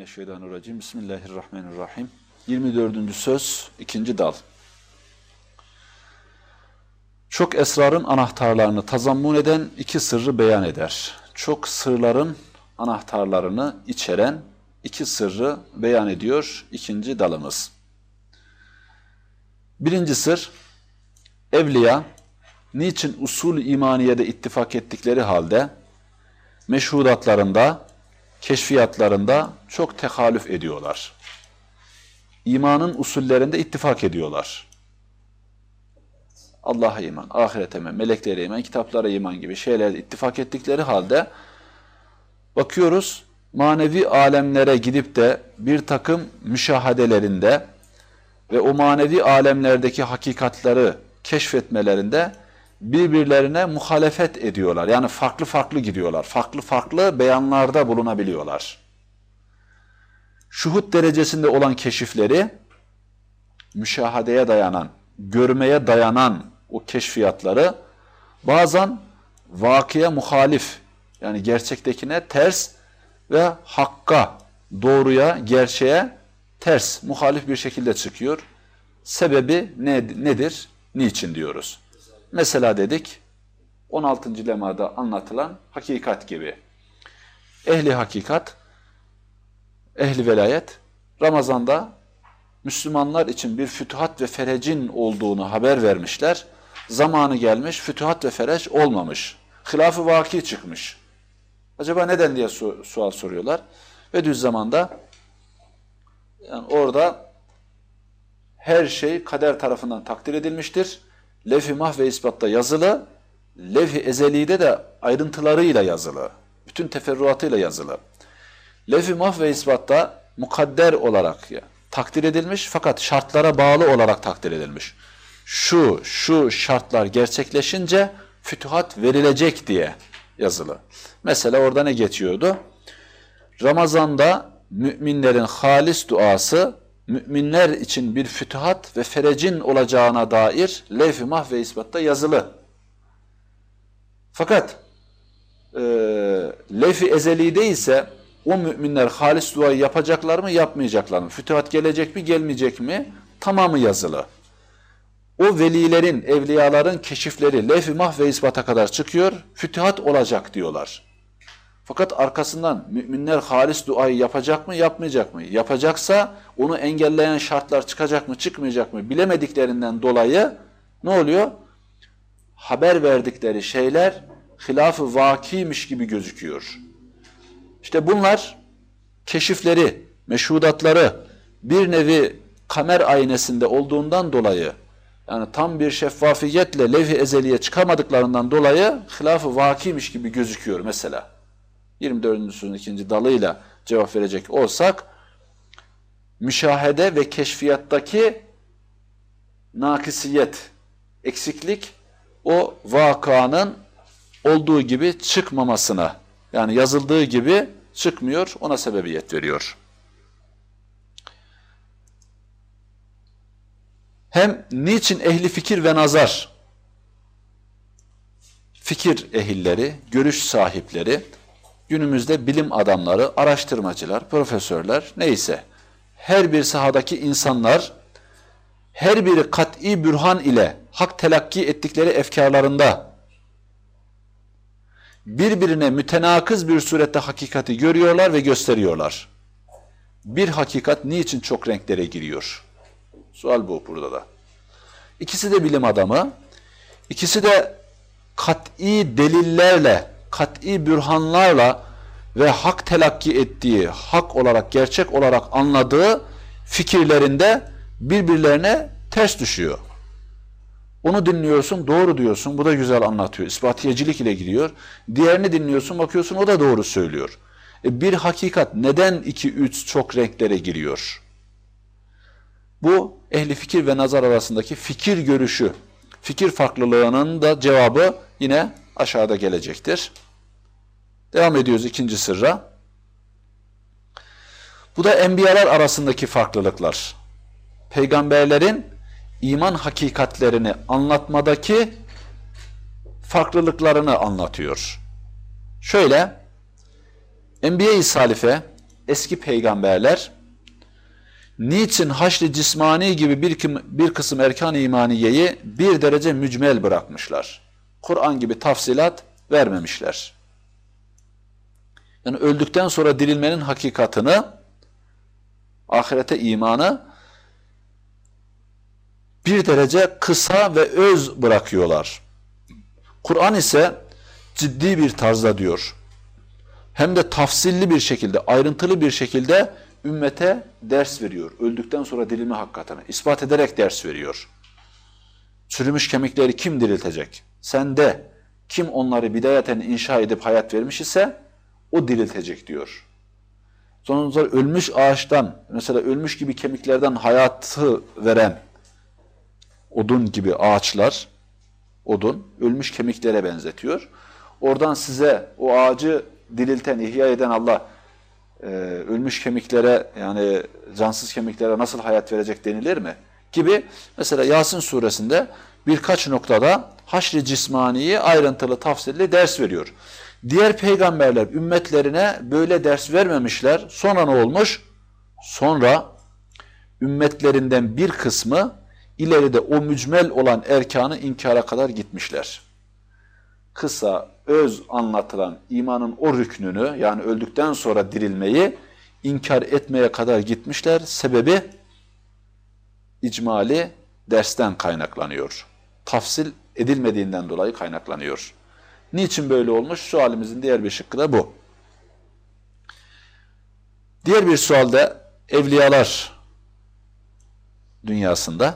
Euzubillahimineşşeytanirracim. Bismillahirrahmanirrahim. 24. söz, 2. dal. Çok esrarın anahtarlarını tazammun eden iki sırrı beyan eder. Çok sırların anahtarlarını içeren iki sırrı beyan ediyor 2. dalımız. 1. sır, evliya niçin usul-i imaniyede ittifak ettikleri halde meşhudatlarında, keşfiyatlarında çok tehalüf ediyorlar. İmanın usullerinde ittifak ediyorlar. Allah'a iman, ahirete iman, meleklere iman, kitaplara iman gibi şeylerde ittifak ettikleri halde bakıyoruz manevi alemlere gidip de bir takım müşahadelerinde ve o manevi alemlerdeki hakikatları keşfetmelerinde birbirlerine muhalefet ediyorlar. Yani farklı farklı gidiyorlar. Farklı farklı beyanlarda bulunabiliyorlar. Şuhud derecesinde olan keşifleri, müşahadeye dayanan, görmeye dayanan o keşfiyatları bazen vakıya muhalif, yani gerçektekine ters ve hakka, doğruya, gerçeğe ters, muhalif bir şekilde çıkıyor. Sebebi nedir? Niçin diyoruz? Mesela dedik, 16. lemada anlatılan hakikat gibi. Ehli hakikat, ehli velayet, Ramazan'da Müslümanlar için bir fütuhat ve ferecin olduğunu haber vermişler. Zamanı gelmiş, fütuhat ve ferec olmamış. Hilaf-ı vaki çıkmış. Acaba neden diye sual soruyorlar. Ve düz zamanda yani orada her şey kader tarafından takdir edilmiştir. Levh-i mahv ve ispatta yazılı, levh-i ezeli'de de ayrıntılarıyla yazılı. Bütün teferruatıyla yazılı. Levh-i mahv ve ispatta mukadder olarak takdir edilmiş fakat şartlara bağlı olarak takdir edilmiş. Şu şartlar gerçekleşince fütuhat verilecek diye yazılı. Mesela orada ne geçiyordu? Ramazan'da müminlerin halis duası, müminler için bir fütuhat ve ferecin olacağına dair levh-i mahv ve ispatta yazılı. Fakat levh-i ezeli'de ise o müminler halis duayı yapacaklar mı, yapmayacaklar mı? Fütuhat gelecek mi, gelmeyecek mi? Tamamı yazılı. O velilerin, evliyaların keşifleri levh-i mahv ve ispata kadar çıkıyor, fütuhat olacak diyorlar. Fakat arkasından müminler halis duayı yapacak mı, yapmayacak mı? Yapacaksa onu engelleyen şartlar çıkacak mı, çıkmayacak mı? Bilemediklerinden dolayı ne oluyor? Haber verdikleri şeyler hilaf-ı vakiymiş gibi gözüküyor. İşte bunlar keşifleri, meşhudatları bir nevi kamer aynesinde olduğundan dolayı, yani tam bir şeffafiyetle levh-i ezeliye çıkamadıklarından dolayı hilaf-ı vakiymiş gibi gözüküyor mesela. 24. sözün 2. dalıyla cevap verecek olsak, müşahede ve keşfiyattaki nakisiyet, eksiklik, o vakanın olduğu gibi çıkmamasına, yani yazıldığı gibi çıkmıyor, ona sebebiyet veriyor. Hem niçin ehli fikir ve nazar, fikir ehilleri, görüş sahipleri, günümüzde bilim adamları, araştırmacılar, profesörler, neyse, her bir sahadaki insanlar, her biri kat'i bürhan ile hak telakki ettikleri efkarlarında, birbirine mütenakız bir surette hakikati görüyorlar ve gösteriyorlar. Bir hakikat niçin çok renklere giriyor? Sual bu burada da. İkisi de bilim adamı, ikisi de kat'i delillerle, kat'i bürhanlarla ve hak telakki ettiği, hak olarak, gerçek olarak anladığı fikirlerinde birbirlerine ters düşüyor. Onu dinliyorsun, doğru diyorsun, bu da güzel anlatıyor, ispatiyecilik ile gidiyor. Diğerini dinliyorsun, bakıyorsun o da doğru söylüyor. Bir hakikat neden 2-3 çok renklere giriyor? Bu ehli fikir ve nazar arasındaki fikir görüşü, fikir farklılığının da cevabı yine aşağıda gelecektir. Devam ediyoruz 2. sırra. Bu da enbiyalar arasındaki farklılıklar. Peygamberlerin iman hakikatlerini anlatmadaki farklılıklarını anlatıyor. Şöyle, Enbiya-i Salife, eski peygamberler niçin haşr-ı cismani gibi bir kısım erkan-ı imaniyeyi bir derece mücmel bırakmışlar? Kur'an gibi tafsilat vermemişler. Yani öldükten sonra dirilmenin hakikatını, ahirete imanı bir derece kısa ve öz bırakıyorlar. Kur'an ise ciddi bir tarzda diyor. Hem de tafsilli bir şekilde, ayrıntılı bir şekilde ümmete ders veriyor. Öldükten sonra dirilme hakikatini ispat ederek ders veriyor. Çürümüş kemikleri kim diriltecek? Sen de kim onları bidayeten inşa edip hayat vermiş ise o diriltecek diyor. Sonuçta ölmüş ağaçtan, mesela ölmüş gibi kemiklerden hayatı veren odun gibi ağaçlar, odun, ölmüş kemiklere benzetiyor. Oradan size o ağacı dirilten, ihya eden Allah ölmüş kemiklere, yani cansız kemiklere nasıl hayat verecek denilir mi? Gibi mesela Yasin suresinde birkaç noktada haşr-ı cismaniyi ayrıntılı, tafsilli ders veriyor. Diğer peygamberler ümmetlerine böyle ders vermemişler. Sonra ne olmuş? Sonra ümmetlerinden bir kısmı ileride o mücmel olan erkanı inkara kadar gitmişler. Kısa, öz anlatılan imanın o rüknünü, yani öldükten sonra dirilmeyi inkar etmeye kadar gitmişler. Sebebi icmali dersten kaynaklanıyor. Tafsil edilmediğinden dolayı kaynaklanıyor. Niçin böyle olmuş? Sualimizin diğer bir şıkkı da bu. Diğer bir sualda evliyalar dünyasında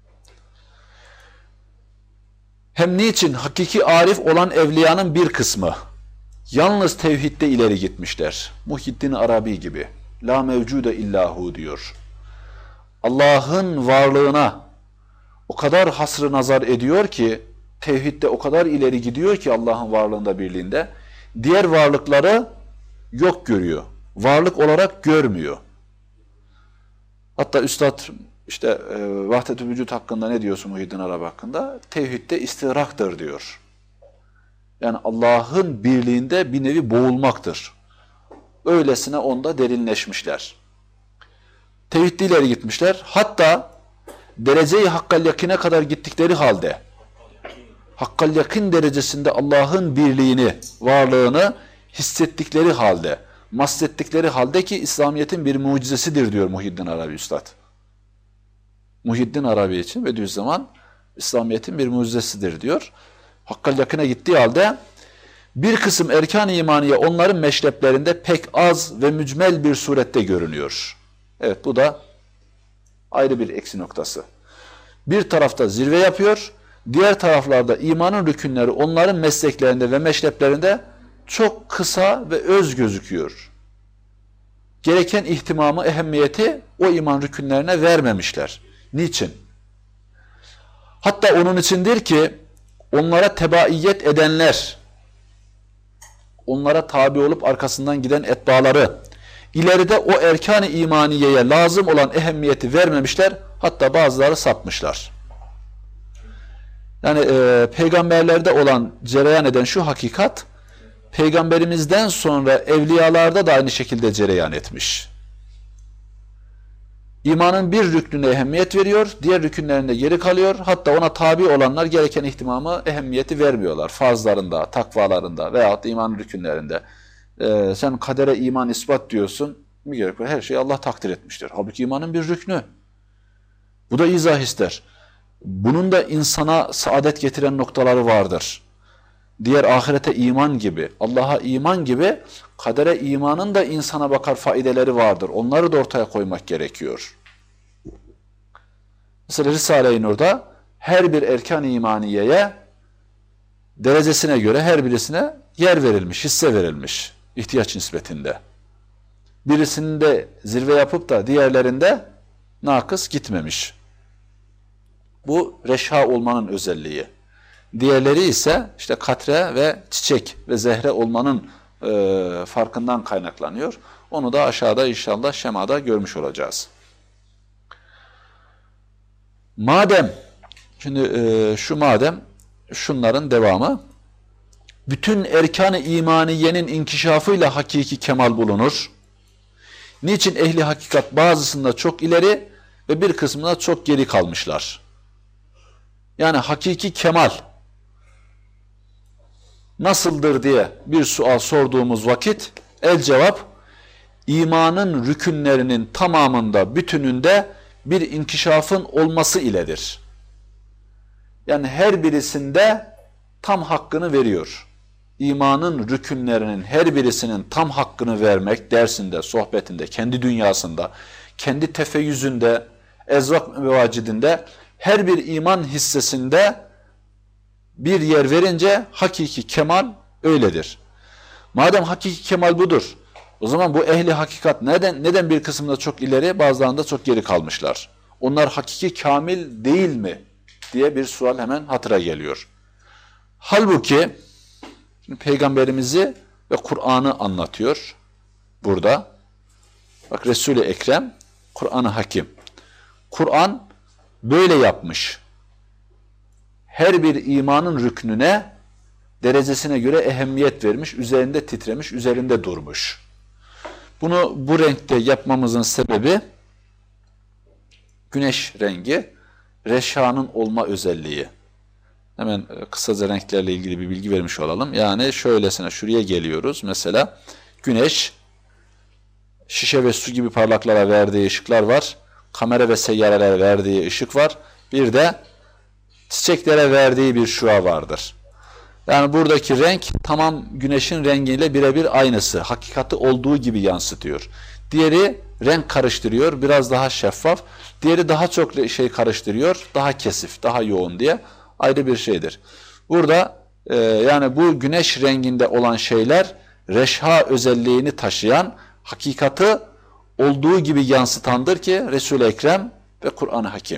hem niçin hakiki arif olan evliyanın bir kısmı yalnız tevhidde ileri gitmişler. Muhyiddin Arabi gibi. La mevcude illahu diyor. Allah'ın varlığına o kadar hasrı nazar ediyor ki, tevhidde o kadar ileri gidiyor ki Allah'ın varlığında, birliğinde, diğer varlıkları yok görüyor. Varlık olarak görmüyor. Hatta Üstad işte Vahdetü Vücut hakkında ne diyorsun Muhyiddin Arabi hakkında? Tevhidde istiraktır diyor. Yani Allah'ın birliğinde bir nevi boğulmaktır. Öylesine onda derinleşmişler. Tevhidde ileri gitmişler. Hatta derece-i hakkal yakine kadar gittikleri halde hakkal yakın derecesinde Allah'ın birliğini, varlığını hissettikleri halde, mahsettikleri halde ki İslamiyet'in bir mucizesidir diyor Muhyiddin Arabi Üstad. Muhyiddin Arabi için Bediüzzaman İslamiyet'in bir mucizesidir diyor. Hakkal yakına gittiği halde bir kısım erkan-ı imaniye onların meşreplerinde pek az ve mücmel bir surette görünüyor. Evet, bu da ayrı bir eksi noktası. Bir tarafta zirve yapıyor, diğer taraflarda imanın rükünleri onların mesleklerinde ve meşreplerinde çok kısa ve öz gözüküyor. Gereken ihtimamı, ehemmiyeti o iman rükünlerine vermemişler. Niçin? Hatta onun içindir ki onlara tebaiyet edenler, onlara tabi olup arkasından giden etbaları, ileride o erkan-ı imaniyeye lazım olan ehemmiyeti vermemişler, hatta bazıları sapmışlar. Yani peygamberlerde olan, cereyan eden şu hakikat, peygamberimizden sonra evliyalarda da aynı şekilde cereyan etmiş. İmanın bir rüknüne ehemmiyet veriyor, diğer rükünlerinde geri kalıyor. Hatta ona tabi olanlar gereken ihtimamı, ehemmiyeti vermiyorlar. Farzlarında, takvalarında veyahut da imanın rükünlerinde. Sen kadere iman ispat diyorsun, mi gerek var? Her şeyi Allah takdir etmiştir. Halbuki imanın bir rüknü. Bu da izah ister. Bunun da insana saadet getiren noktaları vardır. Diğer ahirete iman gibi, Allah'a iman gibi, kadere imanın da insana bakar faydeleri vardır. Onları da ortaya koymak gerekiyor. Mesela Risale-i Nur'da her bir erkan-ı imaniyeye derecesine göre her birisine yer verilmiş, hisse verilmiş ihtiyaç nispetinde. Birisinde zirve yapıp da diğerlerinde nakıs gitmemiş. Bu reşha olmanın özelliği. Diğerleri ise işte katre ve çiçek ve zehre olmanın farkından kaynaklanıyor. Onu da aşağıda inşallah şemada görmüş olacağız. Madem, şimdi şu madem, şunların devamı, bütün erkan-ı imaniyenin inkişafıyla hakiki kemal bulunur. Niçin ehli hakikat bazısında çok ileri ve bir kısmında çok geri kalmışlar? Yani hakiki kemal nasıldır diye bir sual sorduğumuz vakit el cevap, imanın rükünlerinin tamamında, bütününde bir inkişafın olması iledir. Yani her birisinde tam hakkını veriyor. İmanın rükünlerinin her birisinin tam hakkını vermek, dersinde, sohbetinde, kendi dünyasında, kendi tefeyyüzünde, ezvak mevacidinde, her bir iman hissesinde bir yer verince hakiki kemal öyledir. Madem hakiki kemal budur, o zaman bu ehli hakikat neden bir kısımda çok ileri, bazılarında çok geri kalmışlar? Onlar hakiki kamil değil mi diye bir sual hemen hatıra geliyor. Halbuki Peygamberimizi ve Kur'an'ı anlatıyor burada. Bak, Resul-i Ekrem, Kur'an-ı Hakim. Kur'an böyle yapmış. Her bir imanın rüknüne, derecesine göre ehemmiyet vermiş, üzerinde titremiş, üzerinde durmuş. Bunu bu renkte yapmamızın sebebi, güneş rengi, reşanın olma özelliği. Hemen kısaca renklerle ilgili bir bilgi vermiş olalım. Yani şöylesine şuraya geliyoruz. Mesela güneş, şişe ve su gibi parlaklara verdiği ışıklar var. Kamera ve seyyarelere verdiği ışık var. Bir de çiçeklere verdiği bir şua vardır. Yani buradaki renk tamam güneşin rengiyle birebir aynısı. Hakikati olduğu gibi yansıtıyor. Diğeri renk karıştırıyor, biraz daha şeffaf. Diğeri daha çok şey karıştırıyor, daha kesif, daha yoğun diye ayrı bir şeydir. Burada yani bu güneş renginde olan şeyler reşha özelliğini taşıyan, hakikati olduğu gibi yansıtandır ki Resul-i Ekrem ve Kur'an-ı Hakim.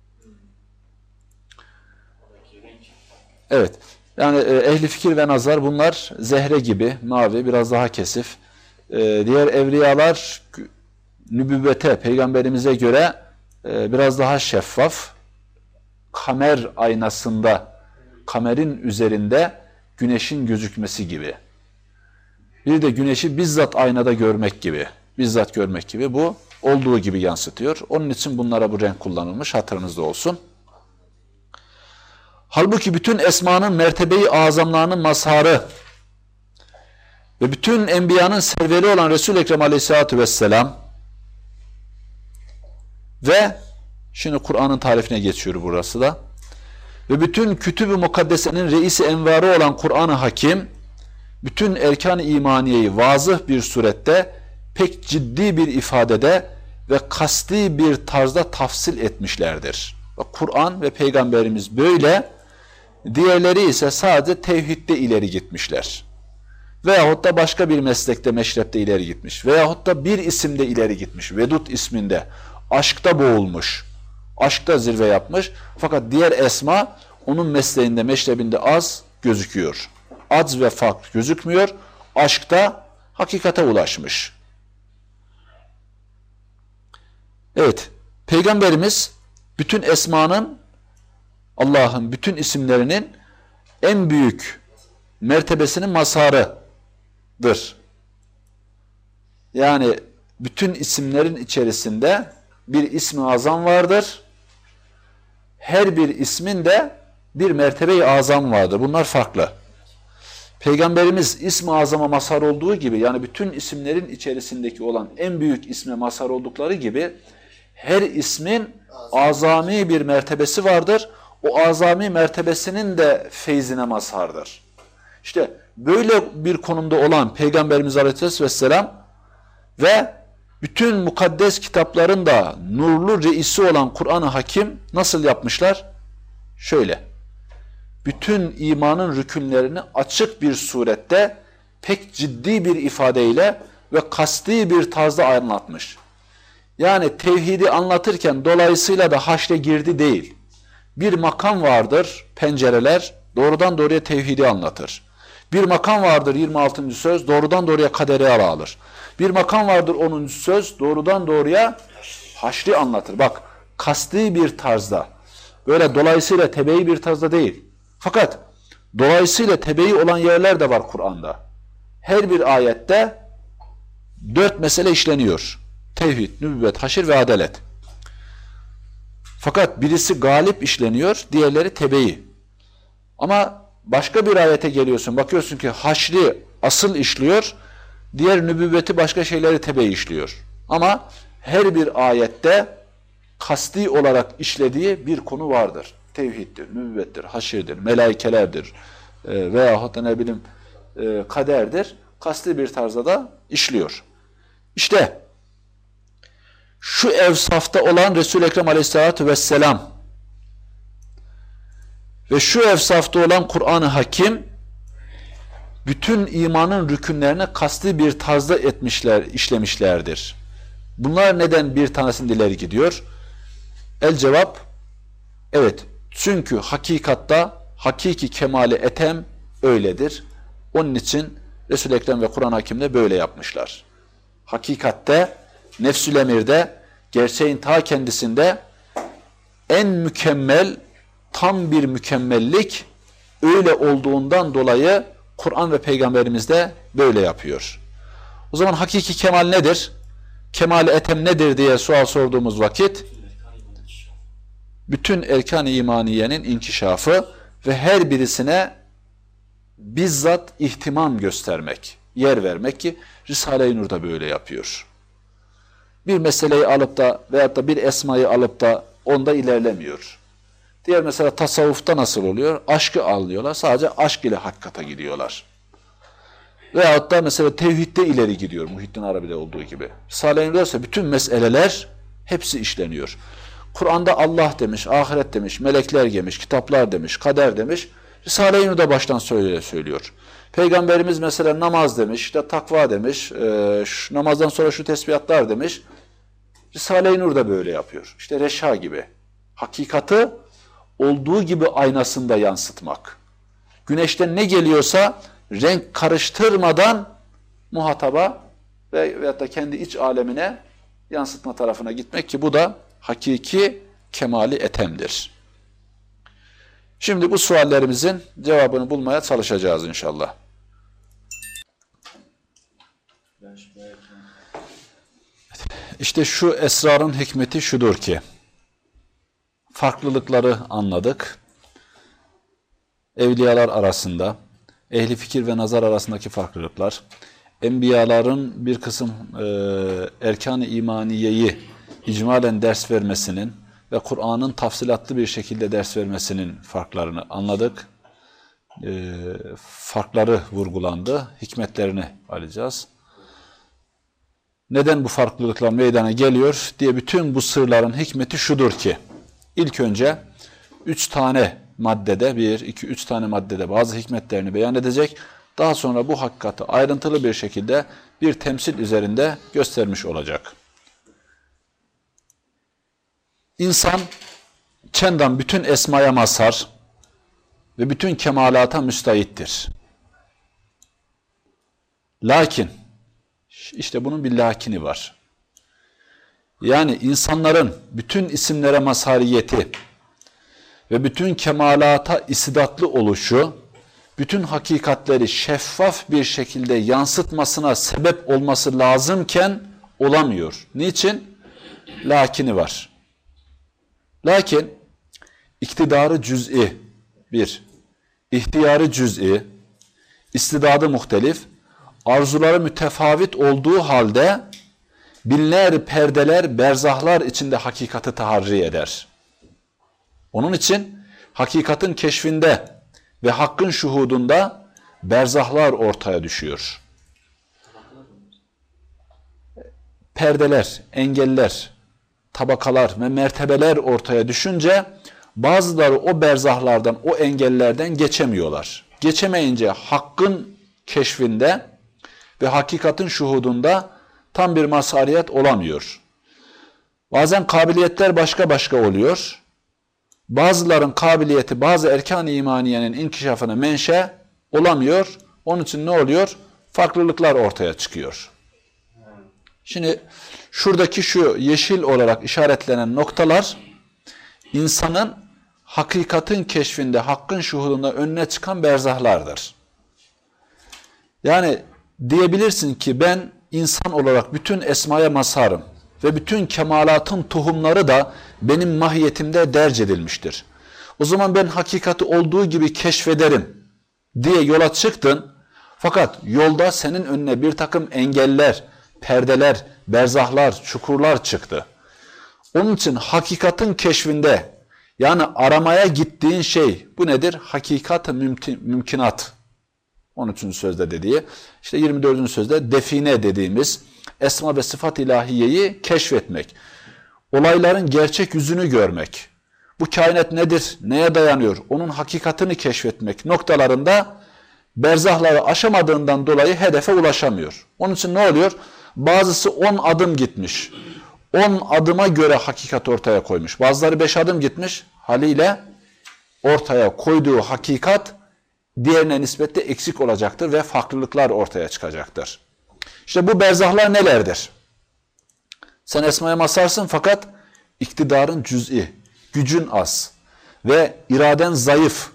Evet. Yani ehli fikir ve nazar bunlar zehre gibi, mavi, biraz daha kesif. Diğer evliyalar nübüvvete, peygamberimize göre biraz daha şeffaf. Kamer aynasında, kamerin üzerinde güneşin gözükmesi gibi. Bir de güneşi bizzat aynada görmek gibi. Bizzat görmek gibi, bu olduğu gibi yansıtıyor. Onun için bunlara bu renk kullanılmış, hatırınızda olsun. Halbuki bütün esmanın mertebe-i azamlarının mazharı ve bütün enbiyanın serveri olan Resul-i Ekrem aleyhissalatü vesselam ve şimdi Kur'an'ın tarifine geçiyor burası da, ve bütün kütüb-ü mukaddesenin reisi envarı olan Kur'an-ı Hakim bütün erkan-ı imaniyeyi vazıh bir surette, pek ciddi bir ifadede ve kasti bir tarzda tafsil etmişlerdir. Kur'an ve Peygamberimiz böyle, diğerleri ise sadece tevhidde ileri gitmişler. Veyahut da başka bir meslekte, meşrepte ileri gitmiş. Veyahut da bir isimde ileri gitmiş. Vedud isminde. Aşkta boğulmuş. Aşkta zirve yapmış. Fakat diğer esma onun mesleğinde, meşrebinde az gözüküyor. Az ve fark gözükmüyor. Aşkta hakikate ulaşmış. Evet. Peygamberimiz bütün esmanın, Allah'ın bütün isimlerinin en büyük mertebesinin mazharıdır. Yani bütün isimlerin içerisinde bir ismi azam vardır. Her bir ismin de bir mertebe-i azam vardır. Bunlar farklı. Peygamberimiz ismi azama mazhar olduğu gibi, yani bütün isimlerin içerisindeki olan en büyük isme mazhar oldukları gibi, her ismin azami bir mertebesi vardır. O azami mertebesinin de feyzine mazhardır. İşte böyle bir konumda olan Peygamberimiz Aleyhisselam ve bütün mukaddes kitapların da nurlu reisi olan Kur'an-ı Hakim nasıl yapmışlar? Şöyle, bütün imanın rükünlerini açık bir surette, pek ciddi bir ifadeyle ve kasti bir tarzda anlatmış. Yani tevhidi anlatırken dolayısıyla da haşre girdi değil. Bir makam vardır, pencereler, doğrudan doğruya tevhidi anlatır. Bir makam vardır 26. söz, doğrudan doğruya kaderi ele alır. Bir makam vardır 10. söz, doğrudan doğruya haşri anlatır. Bak, kasti bir tarzda, böyle dolayısıyla tebeyi bir tarzda değil. Fakat dolayısıyla tebeyi olan yerler de var Kur'an'da. Her bir ayette 4 mesele işleniyor. Tevhid, nübüvvet, haşir ve adalet. Fakat birisi galip işleniyor, diğerleri tebeyi. Ama başka bir ayete geliyorsun, bakıyorsun ki haşri asıl işliyor, diğer nübüvveti başka şeyleri tebeyi işliyor. Ama her bir ayette kasti olarak işlediği bir konu vardır. Tevhiddir, nübüvvettir, haşirdir, melaikelerdir veyahut da ne bileyim kaderdir. Kasti bir tarzda da işliyor. İşte şu evsafta olan Resul-i Ekrem Aleyhisselatü Vesselam ve şu evsafta olan Kur'an-ı Hakim bütün imanın rükünlerine kasti bir tarzda işlemişlerdir. Bunlar neden bir tanesinin ileri gidiyor? El cevap, evet. Çünkü hakikatta hakiki kemali etem öyledir. Onun için Resul-i Ekrem ve Kur'an-ı Hakim'de böyle yapmışlar. Hakikatte, nefsül emirde, gerçeğin ta kendisinde en mükemmel, tam bir mükemmellik öyle olduğundan dolayı Kur'an ve Peygamberimiz de böyle yapıyor. O zaman hakiki kemal nedir? Kemal-i etem nedir diye sual sorduğumuz vakit bütün erkan-ı imaniyenin inkişafı ve her birisine bizzat ihtimam göstermek, yer vermek ki Risale-i Nur da böyle yapıyor. Bir meseleyi alıp da veyahut da bir esmayı alıp da onda ilerlemiyor. Diğer mesela tasavvufta nasıl oluyor? Aşkı alıyorlar. Sadece aşk ile hakikate gidiyorlar. Veyahut da mesela tevhidde ileri gidiyor. Muhittin Arabi'de olduğu gibi. Risale-i Nur'da ise bütün meseleler hepsi işleniyor. Kur'an'da Allah demiş, ahiret demiş, melekler demiş, kitaplar demiş, kader demiş. Risale-i Nur'da baştan söylüyor. Peygamberimiz mesela namaz demiş, işte takva demiş, namazdan sonra şu tesbihatlar demiş. Risale-i Nur da böyle yapıyor. İşte reşha gibi. Hakikati olduğu gibi aynasında yansıtmak. Güneşten ne geliyorsa renk karıştırmadan muhataba veyahut da kendi iç alemine yansıtma tarafına gitmek ki bu da hakiki kemali etemdir. Şimdi bu suallerimizin cevabını bulmaya çalışacağız inşallah. İşte şu esrarın hikmeti şudur ki, farklılıkları anladık. Evliyalar arasında, ehli fikir ve nazar arasındaki farklılıklar, enbiyaların bir kısım erkan-ı imaniyeyi icmalen ders vermesinin ve Kur'an'ın tafsilatlı bir şekilde ders vermesinin farklarını anladık. Farkları vurgulandı, hikmetlerini alacağız. Neden bu farklılıklar meydana geliyor diye bütün bu sırların hikmeti şudur ki, ilk önce 3 tane maddede, 1, 2, 3 tane maddede bazı hikmetlerini beyan edecek. Daha sonra bu hakikati ayrıntılı bir şekilde bir temsil üzerinde göstermiş olacak. İnsan çendan bütün esmaya mazhar ve bütün kemalata müstahittir. Lakin, işte bunun bir lakini var. Yani insanların bütün isimlere mazhariyeti ve bütün kemalata istidatlı oluşu, bütün hakikatleri şeffaf bir şekilde yansıtmasına sebep olması lazımken olamıyor. Niçin? Lakini var. Lakin iktidarı cüz'i bir, ihtiyarı cüz'i, istidadı muhtelif, arzuları mütefavit olduğu halde binler perdeler, berzahlar içinde hakikati taharri eder. Onun için hakikatin keşfinde ve hakkın şuhudunda berzahlar ortaya düşüyor. Perdeler, engeller, tabakalar ve mertebeler ortaya düşünce bazıları o berzahlardan, o engellerden geçemiyorlar. Geçemeyince hakkın keşfinde ve hakikatin şuhudunda tam bir mazhariyet olamıyor. Bazen kabiliyetler başka başka oluyor. Bazıların kabiliyeti bazı erkan-ı imaniyenin inkişafına menşe olamıyor. Onun için ne oluyor? Farklılıklar ortaya çıkıyor. Şimdi şuradaki şu yeşil olarak işaretlenen noktalar insanın hakikatin keşfinde, hakkın şuhudunda önüne çıkan berzahlardır. Yani diyebilirsin ki ben insan olarak bütün esmaya mazharım. ve bütün kemalatın tohumları da benim mahiyetimde derc edilmiştir. O zaman ben hakikati olduğu gibi keşfederim diye yola çıktın. Fakat yolda senin önüne bir takım engeller, perdeler, berzahlar, çukurlar çıktı. Onun için hakikatin keşfinde, yani aramaya gittiğin şey, bu nedir? Hakikat-ı mümkinat. 13. sözde dediği, işte 24. sözde define dediğimiz esma ve sıfat ilahiyeyi keşfetmek. Olayların gerçek yüzünü görmek. Bu kainat nedir? Neye dayanıyor? Onun hakikatini keşfetmek noktalarında berzahları aşamadığından dolayı hedefe ulaşamıyor. Onun için ne oluyor? Bazısı 10 adım gitmiş. 10 adıma göre hakikat ortaya koymuş. Bazıları 5 adım gitmiş. Haliyle ortaya koyduğu hakikat diğerine nispetle eksik olacaktır ve farklılıklar ortaya çıkacaktır. İşte bu berzahlar nelerdir? Sen esmaya masarsın fakat iktidarın cüz'i, gücün az ve iraden zayıf.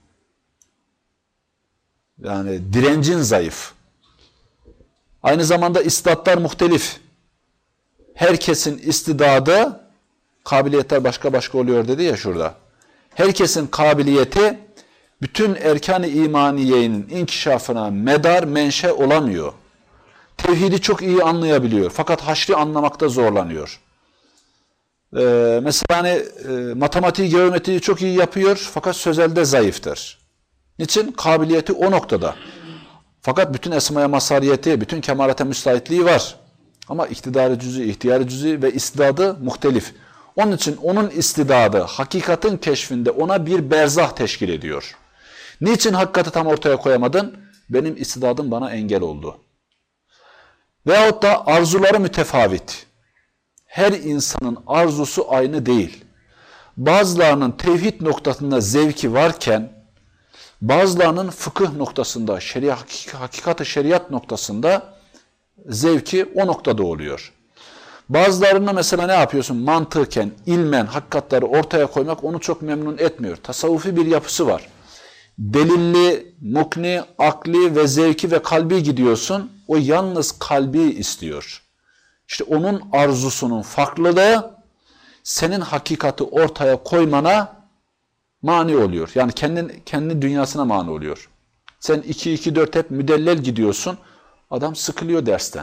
Yani direncin zayıf. Aynı zamanda istidatlar muhtelif. Herkesin istidadı, kabiliyetler başka başka oluyor dedi ya şurada. Herkesin kabiliyeti bütün erkan-ı imaniyenin inkişafına medar, menşe olamıyor. Tevhidi çok iyi anlayabiliyor. Fakat haşri anlamakta zorlanıyor. Mesela hani matematiği, geometriyi çok iyi yapıyor fakat sözelde zayıftır. Niçin? Kabiliyeti o noktada. Fakat bütün esmaya mazhariyeti, bütün kemalete müstahitliği var. Ama iktidarı cüz'i, ihtiyarı cüz'i ve istidadı muhtelif. Onun için onun istidadı, hakikatin keşfinde ona bir berzah teşkil ediyor. Niçin hakikati tam ortaya koyamadın? Benim istidadım bana engel oldu. Veyahut da arzuları mütefavit. Her insanın arzusu aynı değil. Bazılarının tevhid noktasında zevki varken, bazılarının fıkıh noktasında, hakikat-ı şeriat noktasında zevki o noktada oluyor. Bazılarına mesela ne yapıyorsun? Mantıken, ilmen hakikatleri ortaya koymak onu çok memnun etmiyor. Tasavvufi bir yapısı var. Delilli, mukni, akli ve zevki ve kalbi gidiyorsun. O yalnız kalbi istiyor. İşte onun arzusunun farklılığı senin hakikati ortaya koymana mani oluyor. Yani kendi dünyasına mani oluyor. Sen 2-2-4 hep müdellel gidiyorsun. Adam sıkılıyor dersten.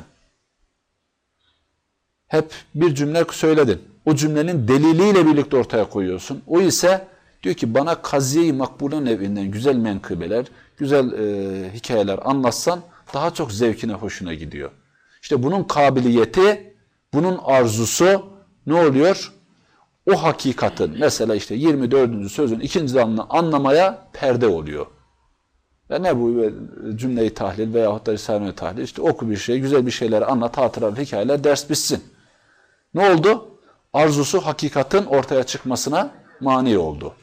Hep bir cümle söyledin. O cümlenin deliliyle birlikte ortaya koyuyorsun. O ise diyor ki bana kaziye-i makbulen evinden güzel menkıbeler, güzel hikayeler anlatsan daha çok zevkine, hoşuna gidiyor. İşte bunun kabiliyeti, bunun arzusu ne oluyor? O hakikatin mesela işte 24. sözün 2. anlamını anlamaya perde oluyor. Ya ne bu cümle-i tahlil veyahut da risale-i tahlil, işte oku bir şey, güzel bir şeyler anlat, hatıralar, hikayeler, ders bitsin. Ne oldu? Arzusu hakikatin ortaya çıkmasına mani oldu.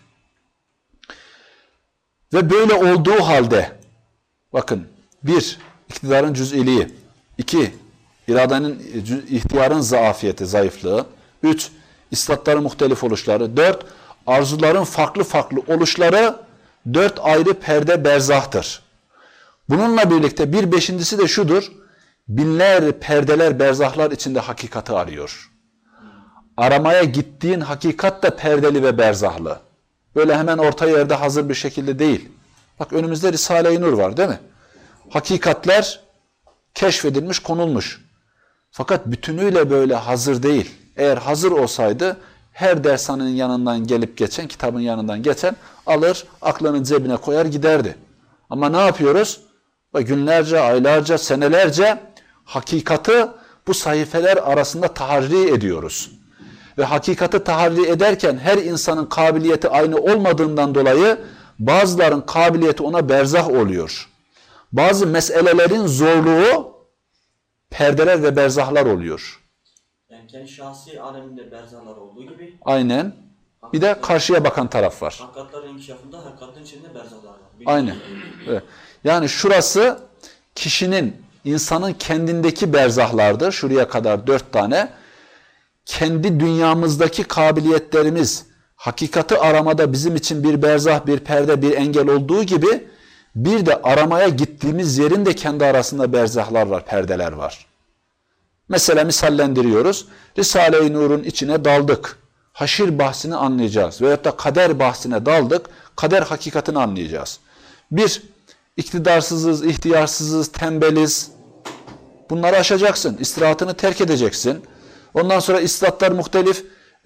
Ve böyle olduğu halde bakın 1. iktidarın cüz'iliği, 2. iradenin, ihtiyarın zaafiyeti, zayıflığı, 3. istatların muhtelif oluşları, 4. arzuların farklı farklı oluşları 4 ayrı perde berzahtır. Bununla birlikte bir beşincisi de şudur, binler perdeler, berzahlar içinde hakikati arıyor. Aramaya gittiğin hakikat da perdeli ve berzahlı. Böyle hemen orta yerde hazır bir şekilde değil. Bak önümüzde Risale-i Nur var değil mi? Hakikatler keşfedilmiş, konulmuş. Fakat bütünüyle böyle hazır değil. Eğer hazır olsaydı her dershanenin yanından gelip geçen, kitabın yanından geçen alır, aklının cebine koyar giderdi. Ama ne yapıyoruz? Günlerce, aylarca, senelerce hakikati bu sayfeler arasında taharri ediyoruz. Ve hakikati taharri ederken her insanın kabiliyeti aynı olmadığından dolayı bazıların kabiliyeti ona berzah oluyor. Bazı meselelerin zorluğu perdeler ve berzahlar oluyor. Yani kendi şahsi aleminde berzahlar olduğu gibi. Aynen. Bir de karşıya bakan taraf var. Hakikatlerin inkişafında hakikatin içinde berzahlar var. Aynen. Evet. Yani şurası kişinin, insanın kendindeki berzahlardır. Şuraya kadar 4 tane. Kendi dünyamızdaki kabiliyetlerimiz, hakikati aramada bizim için bir berzah, bir perde, bir engel olduğu gibi bir de aramaya gittiğimiz yerin de kendi arasında berzahlar var, perdeler var. Mesela misallendiriyoruz. Risale-i Nur'un içine daldık. Haşir bahsini anlayacağız. Veyahut da kader bahsine daldık. Kader hakikatini anlayacağız. Bir, iktidarsızız, ihtiyarsızız, tembeliz. Bunları aşacaksın. İstirahatını terk edeceksin. Ondan sonra istidatlar muhtelif.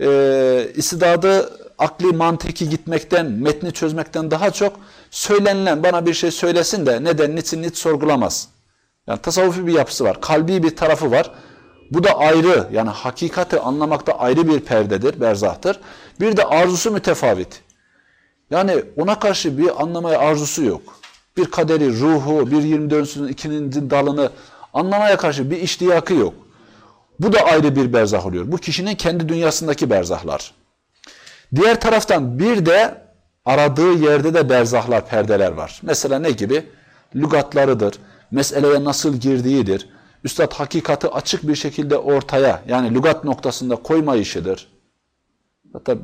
İstidadı akli mantiki gitmekten, metni çözmekten daha çok söylenilen, bana bir şey söylesin de neden, niçin, hiç sorgulamaz. Yani tasavvufi bir yapısı var. Kalbi bir tarafı var. Bu da ayrı. Yani hakikati anlamakta ayrı bir perdedir, berzahtır. Bir de arzusu mütefavit. Yani ona karşı bir anlamaya arzusu yok. Bir kaderi, ruhu, bir 24'sünün ikinci dalını anlamaya karşı bir iştiyakı yok. Bu da ayrı bir berzah oluyor. Bu kişinin kendi dünyasındaki berzahlar. Diğer taraftan bir de aradığı yerde de berzahlar, perdeler var. Mesela ne gibi? Lügatlarıdır, meseleye nasıl girdiğidir, üstad hakikati açık bir şekilde ortaya, yani lügat noktasında koyma işidir. Hatta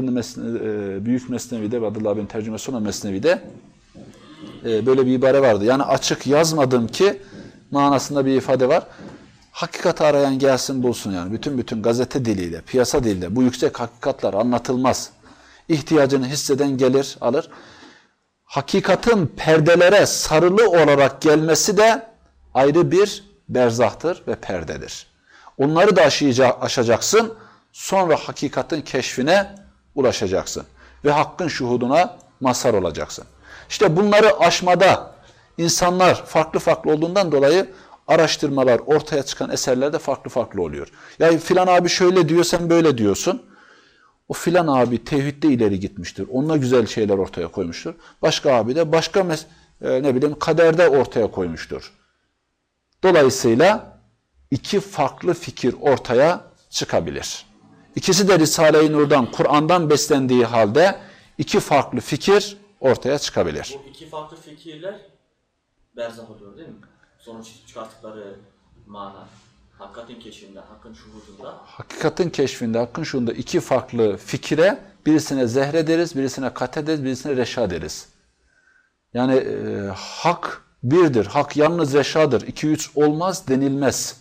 Büyük Mesnevi'de, Badıl abinin tercümesi olan Mesnevi'de böyle bir ibare vardı. Yani açık yazmadım ki manasında bir ifade var. Hakikati arayan gelsin bulsun yani. Bütün gazete diliyle, piyasa diliyle bu yüksek hakikatler anlatılmaz. İhtiyacını hisseden gelir, alır. Hakikatin perdelere sarılı olarak gelmesi de ayrı bir berzahtır ve perdedir. Onları da aşacaksın, sonra hakikatin keşfine ulaşacaksın. Ve hakkın şuhuduna mazhar olacaksın. İşte bunları aşmada insanlar farklı olduğundan dolayı araştırmalar, ortaya çıkan eserler de farklı oluyor. Ya filan abi şöyle diyor, sen böyle diyorsun. O filan abi tevhidde ileri gitmiştir. Onunla güzel şeyler ortaya koymuştur. Başka abi de başka kaderde ortaya koymuştur. Dolayısıyla iki farklı fikir ortaya çıkabilir. İkisi de Risale-i Nur'dan, Kur'an'dan beslendiği halde iki farklı fikir ortaya çıkabilir. Bu iki farklı fikirler berzah oluyor değil mi? Sonuç çıkarttıkları mana. Hakikatin keşfinde, hakkın şuhudunda. Hakikatin keşfinde, hakkın şuhudunda iki farklı fikire, birisine zehre deriz, birisine kate deriz, birisine reşa deriz. Yani hak birdir. Hak yalnız reşadır. 2-3 olmaz denilmez.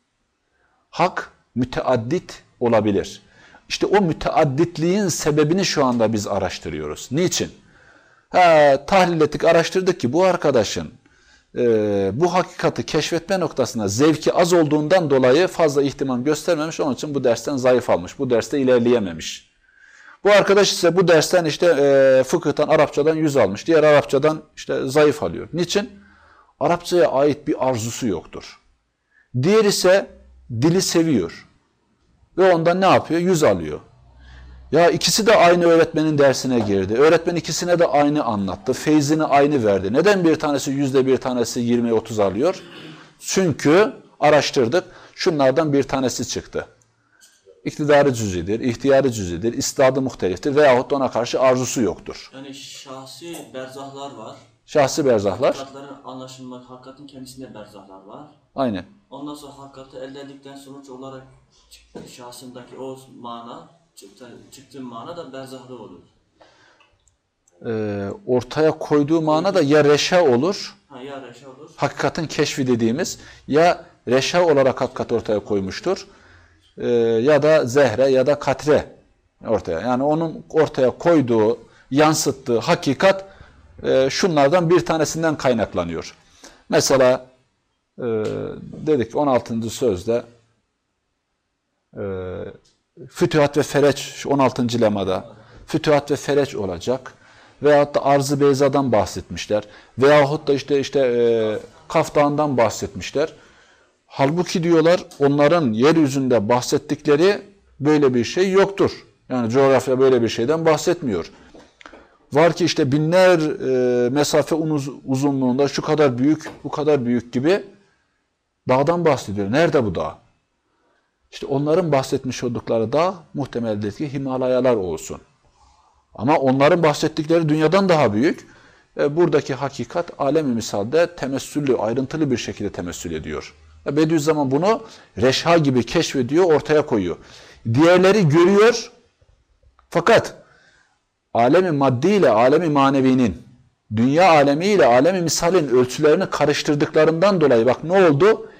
Hak müteaddit olabilir. İşte o müteadditliğin sebebini şu anda biz araştırıyoruz. Niçin? Tahlil ettik, araştırdık ki bu arkadaşın bu hakikati keşfetme noktasında zevki az olduğundan dolayı fazla ihtimam göstermemiş. Onun için bu dersten zayıf almış. Bu derste ilerleyememiş. Bu arkadaş ise bu dersten fıkıhtan, Arapçadan 100 almış. Diğer Arapçadan zayıf alıyor. Niçin? Arapçaya ait bir arzusu yoktur. Diğer ise dili seviyor. Ve ondan ne yapıyor? 100 alıyor. Ya ikisi de aynı öğretmenin dersine girdi. Öğretmen ikisine de aynı anlattı. Feyzini aynı verdi. Neden bir tanesi bir tanesi 20-30 alıyor? Çünkü araştırdık. Şunlardan bir tanesi çıktı. İktidarı cüzidir, ihtiyarı cüzidir, istidadı muhteliftir veyahut da ona karşı arzusu yoktur. Yani şahsi berzahlar var. Şahsi berzahlar. Hakikatlerin anlaşılmak, hakikatin kendisinde berzahlar var. Aynen. Ondan sonra hakikati elde ettikten sonuç olarak şahsındaki o mana, çıktığı mana da berzahlı olur. Ortaya koyduğu mana da ya reşa olur, Ya reşa olur. Hakikatin keşfi dediğimiz, ya reşa olarak hakikat ortaya koymuştur, ya da zehre ya da katre ortaya. Yani onun ortaya koyduğu, yansıttığı hakikat şunlardan bir tanesinden kaynaklanıyor. Mesela dedik 16. sözde Fütühat ve Fereç 16. lemada Fütühat ve Fereç olacak. Veyahut da Arz-ı Beyza'dan bahsetmişler. Veyahut da Kaf Dağı'ndan bahsetmişler. Halbuki diyorlar onların yeryüzünde bahsettikleri böyle bir şey yoktur. Yani coğrafya böyle bir şeyden bahsetmiyor. Var ki binler mesafe uzunluğunda şu kadar büyük, bu kadar büyük gibi dağdan bahsediyor. Nerede bu dağ? Onların bahsetmiş oldukları dağ muhtemeldir ki Himalayalar olsun. Ama onların bahsettikleri dünyadan daha büyük. Buradaki hakikat alem-i misalde temessüllü, ayrıntılı bir şekilde temessül ediyor. Bediüzzaman bunu reşha gibi keşfediyor, ortaya koyuyor. Diğerleri görüyor fakat alem-i maddi ile alem-i manevinin, dünya alemi ile alem-i misalin ölçülerini karıştırdıklarından dolayı bak ne oldu?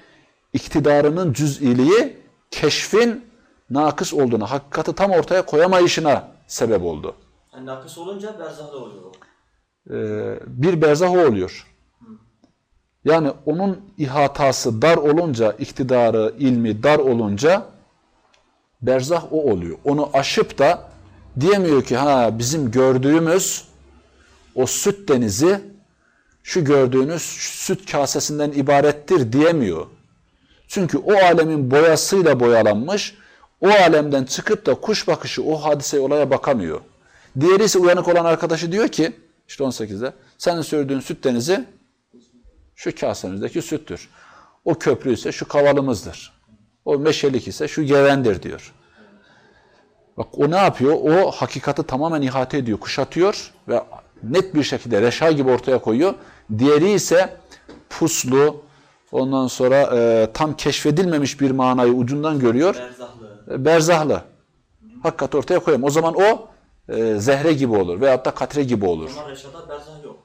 iktidarının cüz'iliği keşfin nakıs olduğunu, hakikati tam ortaya koyamayışına sebep oldu. Yani nakıs olunca berzahda oluyor o. Bir berzah o oluyor. Yani onun ihatası dar olunca, iktidarı, ilmi dar olunca berzah o oluyor. Onu aşıp da diyemiyor ki ha bizim gördüğümüz o süt denizi şu gördüğünüz süt kasesinden ibarettir diyemiyor. Çünkü o alemin boyasıyla boyalanmış, o alemden çıkıp da kuş bakışı o hadise olaya bakamıyor. Diğeri ise uyanık olan arkadaşı diyor ki işte 18'de senin söylediğin süt denizi şu kasemizdeki süttür. O köprü ise şu kavalımızdır. O meşelik ise şu gevendir diyor. Bak o ne yapıyor? O hakikati tamamen ihate ediyor, kuşatıyor ve net bir şekilde reşa gibi ortaya koyuyor. Diğeri ise puslu, ondan sonra tam keşfedilmemiş bir manayı ucundan görüyor. Berzahlı. Berzahlı. Hakikati ortaya koyuyor. O zaman o zehre gibi olur veyahut da katre gibi olur. Ama reşada berzah yok.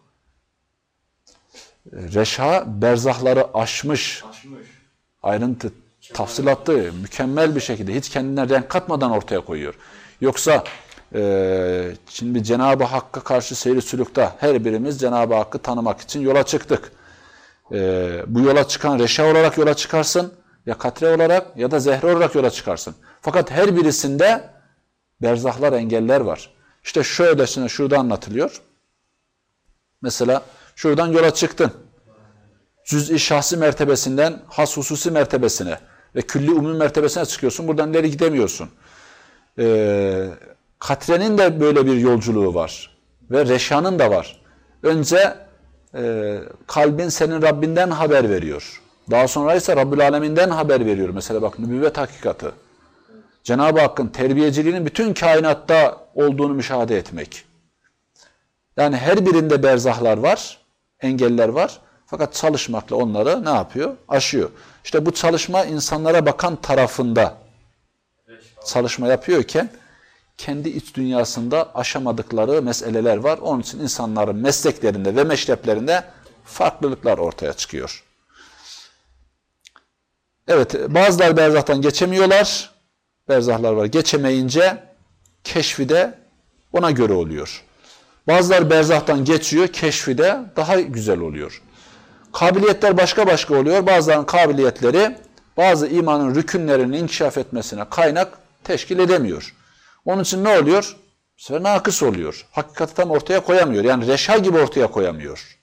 Reşa berzahları aşmış. Ayrıntı, tafsilatlı, mükemmel bir şekilde hiç kendinden renk katmadan ortaya koyuyor. Yoksa şimdi Cenab-ı Hakk'a karşı seyri sülükte her birimiz Cenab-ı Hakk'ı tanımak için yola çıktık. Bu yola çıkan reşa olarak yola çıkarsın, ya katre olarak ya da zehre olarak yola çıkarsın. Fakat her birisinde berzahlar, engeller var. İşte şöylesine şurada anlatılıyor. Mesela şuradan yola çıktın. Cüz-i şahsi mertebesinden has hususi mertebesine ve külli umumi mertebesine çıkıyorsun. Buradan ileri gidemiyorsun. Katrenin de böyle bir yolculuğu var. Ve reşanın da var. Önce kalbin senin Rabbinden haber veriyor. Daha sonra ise Rabbül Alemin'den haber veriyor. Mesela bak nübüvvet hakikati. Cenab-ı Hakk'ın terbiyeciliğinin bütün kainatta olduğunu müşahede etmek. Yani her birinde berzahlar var, engeller var. Fakat çalışmakla onları ne yapıyor? Aşıyor. İşte bu çalışma insanlara bakan tarafında çalışma yapıyorken kendi iç dünyasında aşamadıkları meseleler var. Onun için insanların mesleklerinde ve meşreplerinde farklılıklar ortaya çıkıyor. Evet, bazıları berzahtan geçemiyorlar. Berzahlar var. Geçemeyince keşfi de ona göre oluyor. Bazıları berzahtan geçiyor, keşfi de daha güzel oluyor. Kabiliyetler başka başka oluyor. Bazılarının kabiliyetleri bazı imanın rükünlerinin inkişaf etmesine kaynak teşkil edemiyor. Onun için ne oluyor? Bu sefer nakıs oluyor. Hakikati tam ortaya koyamıyor. Yani reşa gibi ortaya koyamıyor.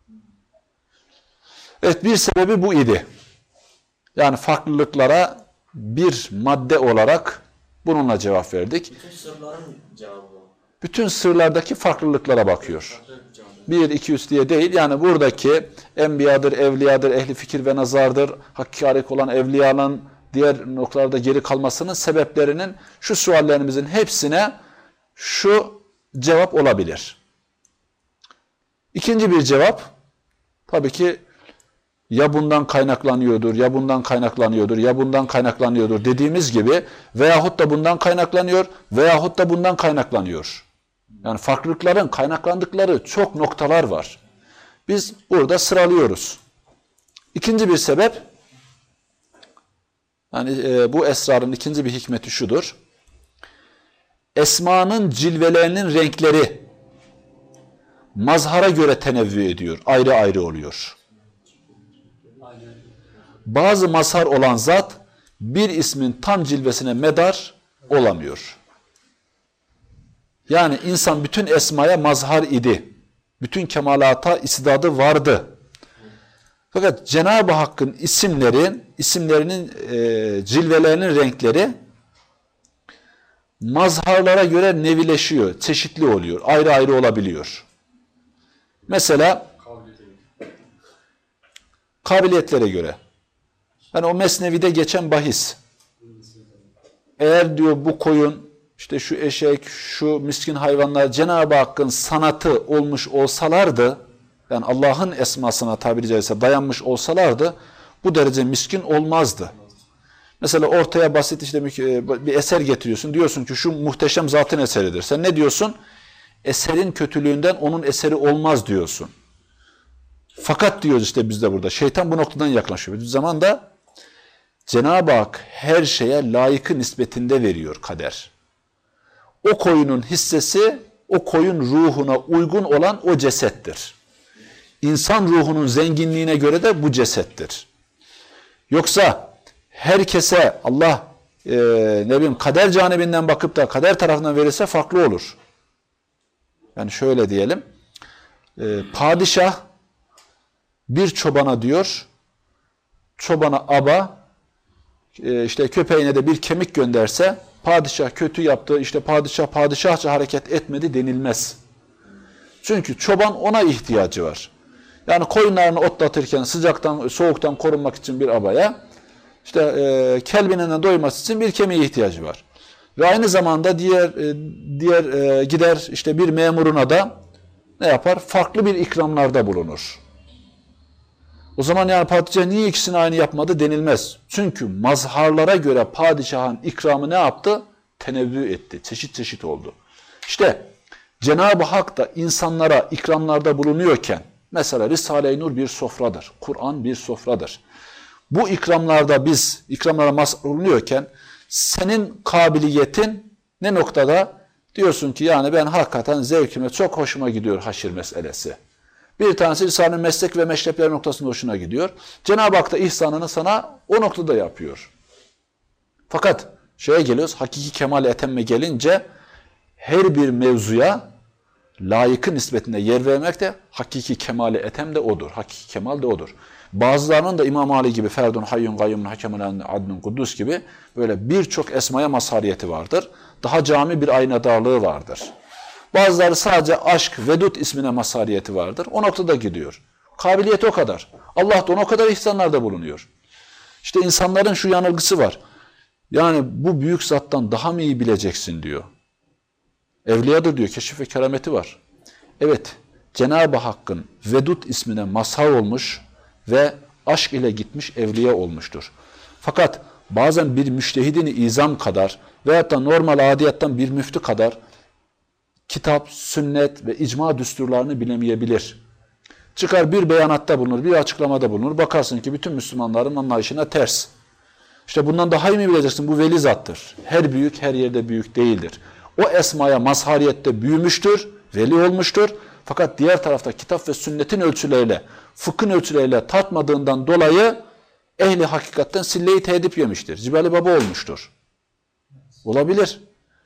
Evet, bir sebebi bu idi. Yani farklılıklara bir madde olarak bununla cevap verdik. Bütün sırların cevabı bu. Bütün sırlardaki farklılıklara bakıyor. 1, 2, 3 diye değil. Yani buradaki enbiyadır, evliyadır, ehli fikir ve nazardır, hakiki olan evliyanın diğer noktalarda geri kalmasının sebeplerinin şu suallerimizin hepsine şu cevap olabilir. İkinci bir cevap tabii ki ya bundan kaynaklanıyordur, ya bundan kaynaklanıyordur, ya bundan kaynaklanıyordur dediğimiz gibi veyahut da bundan kaynaklanıyor veyahut da bundan kaynaklanıyor. Yani farklılıkların kaynaklandıkları çok noktalar var. Biz burada sıralıyoruz. İkinci bir sebep, yani bu esrarın ikinci bir hikmeti şudur. Esmanın cilvelerinin renkleri mazhara göre tenevvü ediyor, ayrı ayrı oluyor. Bazı mazhar olan zat bir ismin tam cilvesine medar olamıyor. Yani insan bütün esmaya mazhar idi. Bütün kemalata istidadı vardı. Fakat Cenab-ı Hakk'ın isimlerinin cilvelerinin renkleri mazharlara göre nevileşiyor, çeşitli oluyor, ayrı ayrı olabiliyor. Mesela kabiliyetlere göre. Yani o Mesnevi'de geçen bahis. Eğer diyor bu koyun, işte şu eşek, şu miskin hayvanlar Cenab-ı Hakk'ın sanatı olmuş olsalardı, yani Allah'ın esmasına tabiri caizse dayanmış olsalardı, bu derece miskin olmazdı. Mesela ortaya basit işte bir eser getiriyorsun. Diyorsun ki şu muhteşem zatın eseridir. Sen ne diyorsun? Eserin kötülüğünden onun eseri olmaz diyorsun. Fakat diyoruz işte biz de burada. Şeytan bu noktadan yaklaşıyor. Bir zaman da Cenab-ı Hak her şeye layıkı nispetinde veriyor kader. O koyunun hissesi, o koyun ruhuna uygun olan o cesettir. İnsan ruhunun zenginliğine göre de bu cesettir. Yoksa herkese Allah ne bileyim kader canibinden bakıp da kader tarafından verirse farklı olur. Yani şöyle diyelim, padişah bir çobana diyor, çobana aba, işte köpeğine de bir kemik gönderse, padişah kötü yaptı, işte padişahça hareket etmedi denilmez. Çünkü çoban ona ihtiyacı var. Yani koyunlarını otlatırken sıcaktan, soğuktan korunmak için bir abaya, işte kelbinine doyması için bir kemiğe ihtiyacı var. Ve aynı zamanda diğer gider işte bir memuruna da ne yapar? Farklı bir ikramlarda bulunur. O zaman yani padişah niye ikisini aynı yapmadı denilmez. Çünkü mazharlara göre padişahın ikramı ne yaptı? Tenevvü etti. Çeşit çeşit oldu. İşte Cenab-ı Hak da insanlara ikramlarda bulunuyorken, mesela Risale-i Nur bir sofradır. Kur'an bir sofradır. Bu ikramlarda biz ikramlara mazhar bulunuyorken senin kabiliyetin ne noktada? Diyorsun ki yani ben hakikaten zevkime çok hoşuma gidiyor haşir meselesi. Bir tanesi Risale'nin meslek ve meşrepler noktasında hoşuna gidiyor. Cenab-ı Hak da ihsanını sana o noktada yapıyor. Fakat şeye geliyoruz, hakiki kemal-i etemme gelince her bir mevzuya layıkı nispetinde yer vermek de hakiki kemal-i etem de odur. Hakiki kemal de odur. Bazılarının da İmam Ali gibi Ferdun Hayyun Gayyumun Hakemun Adnun Kuddus gibi böyle birçok esmaya mazhariyeti vardır. Daha cami bir aynadarlığı vardır. Bazıları sadece aşk, vedud ismine mazhariyeti vardır. O noktada gidiyor. Kabiliyet o kadar. Allah da ona o kadar ihsanlarda bulunuyor. İşte insanların şu yanılgısı var. Yani bu büyük zattan daha mı iyi bileceksin diyor. Evliyadır diyor, keşif ve kerameti var. Evet, Cenab-ı Hakk'ın Vedud ismine mazhar olmuş ve aşk ile gitmiş evliya olmuştur. Fakat bazen bir müştehidin izam kadar veyahut da normal adiyattan bir müftü kadar kitap, sünnet ve icma düsturlarını bilemeyebilir. Çıkar bir beyanatta bulunur, bir açıklamada bulunur. Bakarsın ki bütün Müslümanların anlayışına ters. İşte bundan daha iyi mi bileceksin? Bu veli zattır. Her büyük her yerde büyük değildir. O esmaya mazhariyette büyümüştür, veli olmuştur. Fakat diğer tarafta kitap ve sünnetin ölçüleriyle, fıkhın ölçüleriyle tartmadığından dolayı ehli hakikatten sille-i tedip yemiştir. Cibali Baba olmuştur. Olabilir.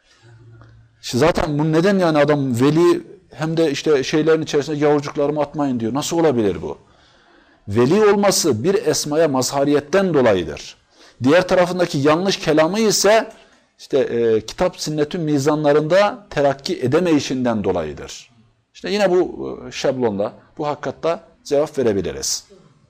İşte zaten bu neden yani adam veli hem de işte şeylerin içerisinde yavrucuklarımı atmayın diyor. Nasıl olabilir bu? Veli olması bir esmaya mazhariyetten dolayıdır. Diğer tarafındaki yanlış kelamı ise işte kitap sünnetin mizanlarında terakki edemeyişinden dolayıdır. İşte yine bu şablonla, bu hakikatta cevap verebiliriz.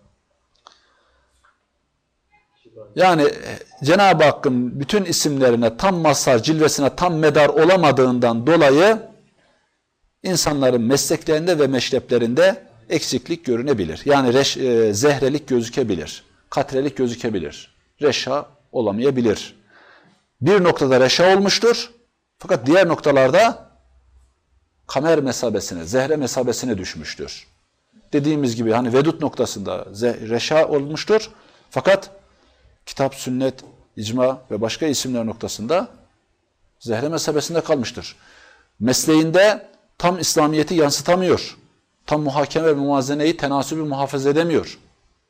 Yani Cenab-ı Hakk'ın bütün isimlerine tam mazhar, cilvesine tam medar olamadığından dolayı insanların mesleklerinde ve meşreplerinde eksiklik görünebilir. Yani zehrelik gözükebilir, katrelik gözükebilir, reşa olamayabilir. Bir noktada reşa olmuştur, fakat diğer noktalarda kamer mesabesine, zehre mesabesine düşmüştür. Dediğimiz gibi hani vedud noktasında reşa olmuştur, fakat kitap, sünnet, icma ve başka isimler noktasında zehre mesabesinde kalmıştır. Mesleğinde tam İslamiyet'i yansıtamıyor. Tam muhakeme ve muvazeneyi, tenasübü muhafaza edemiyor.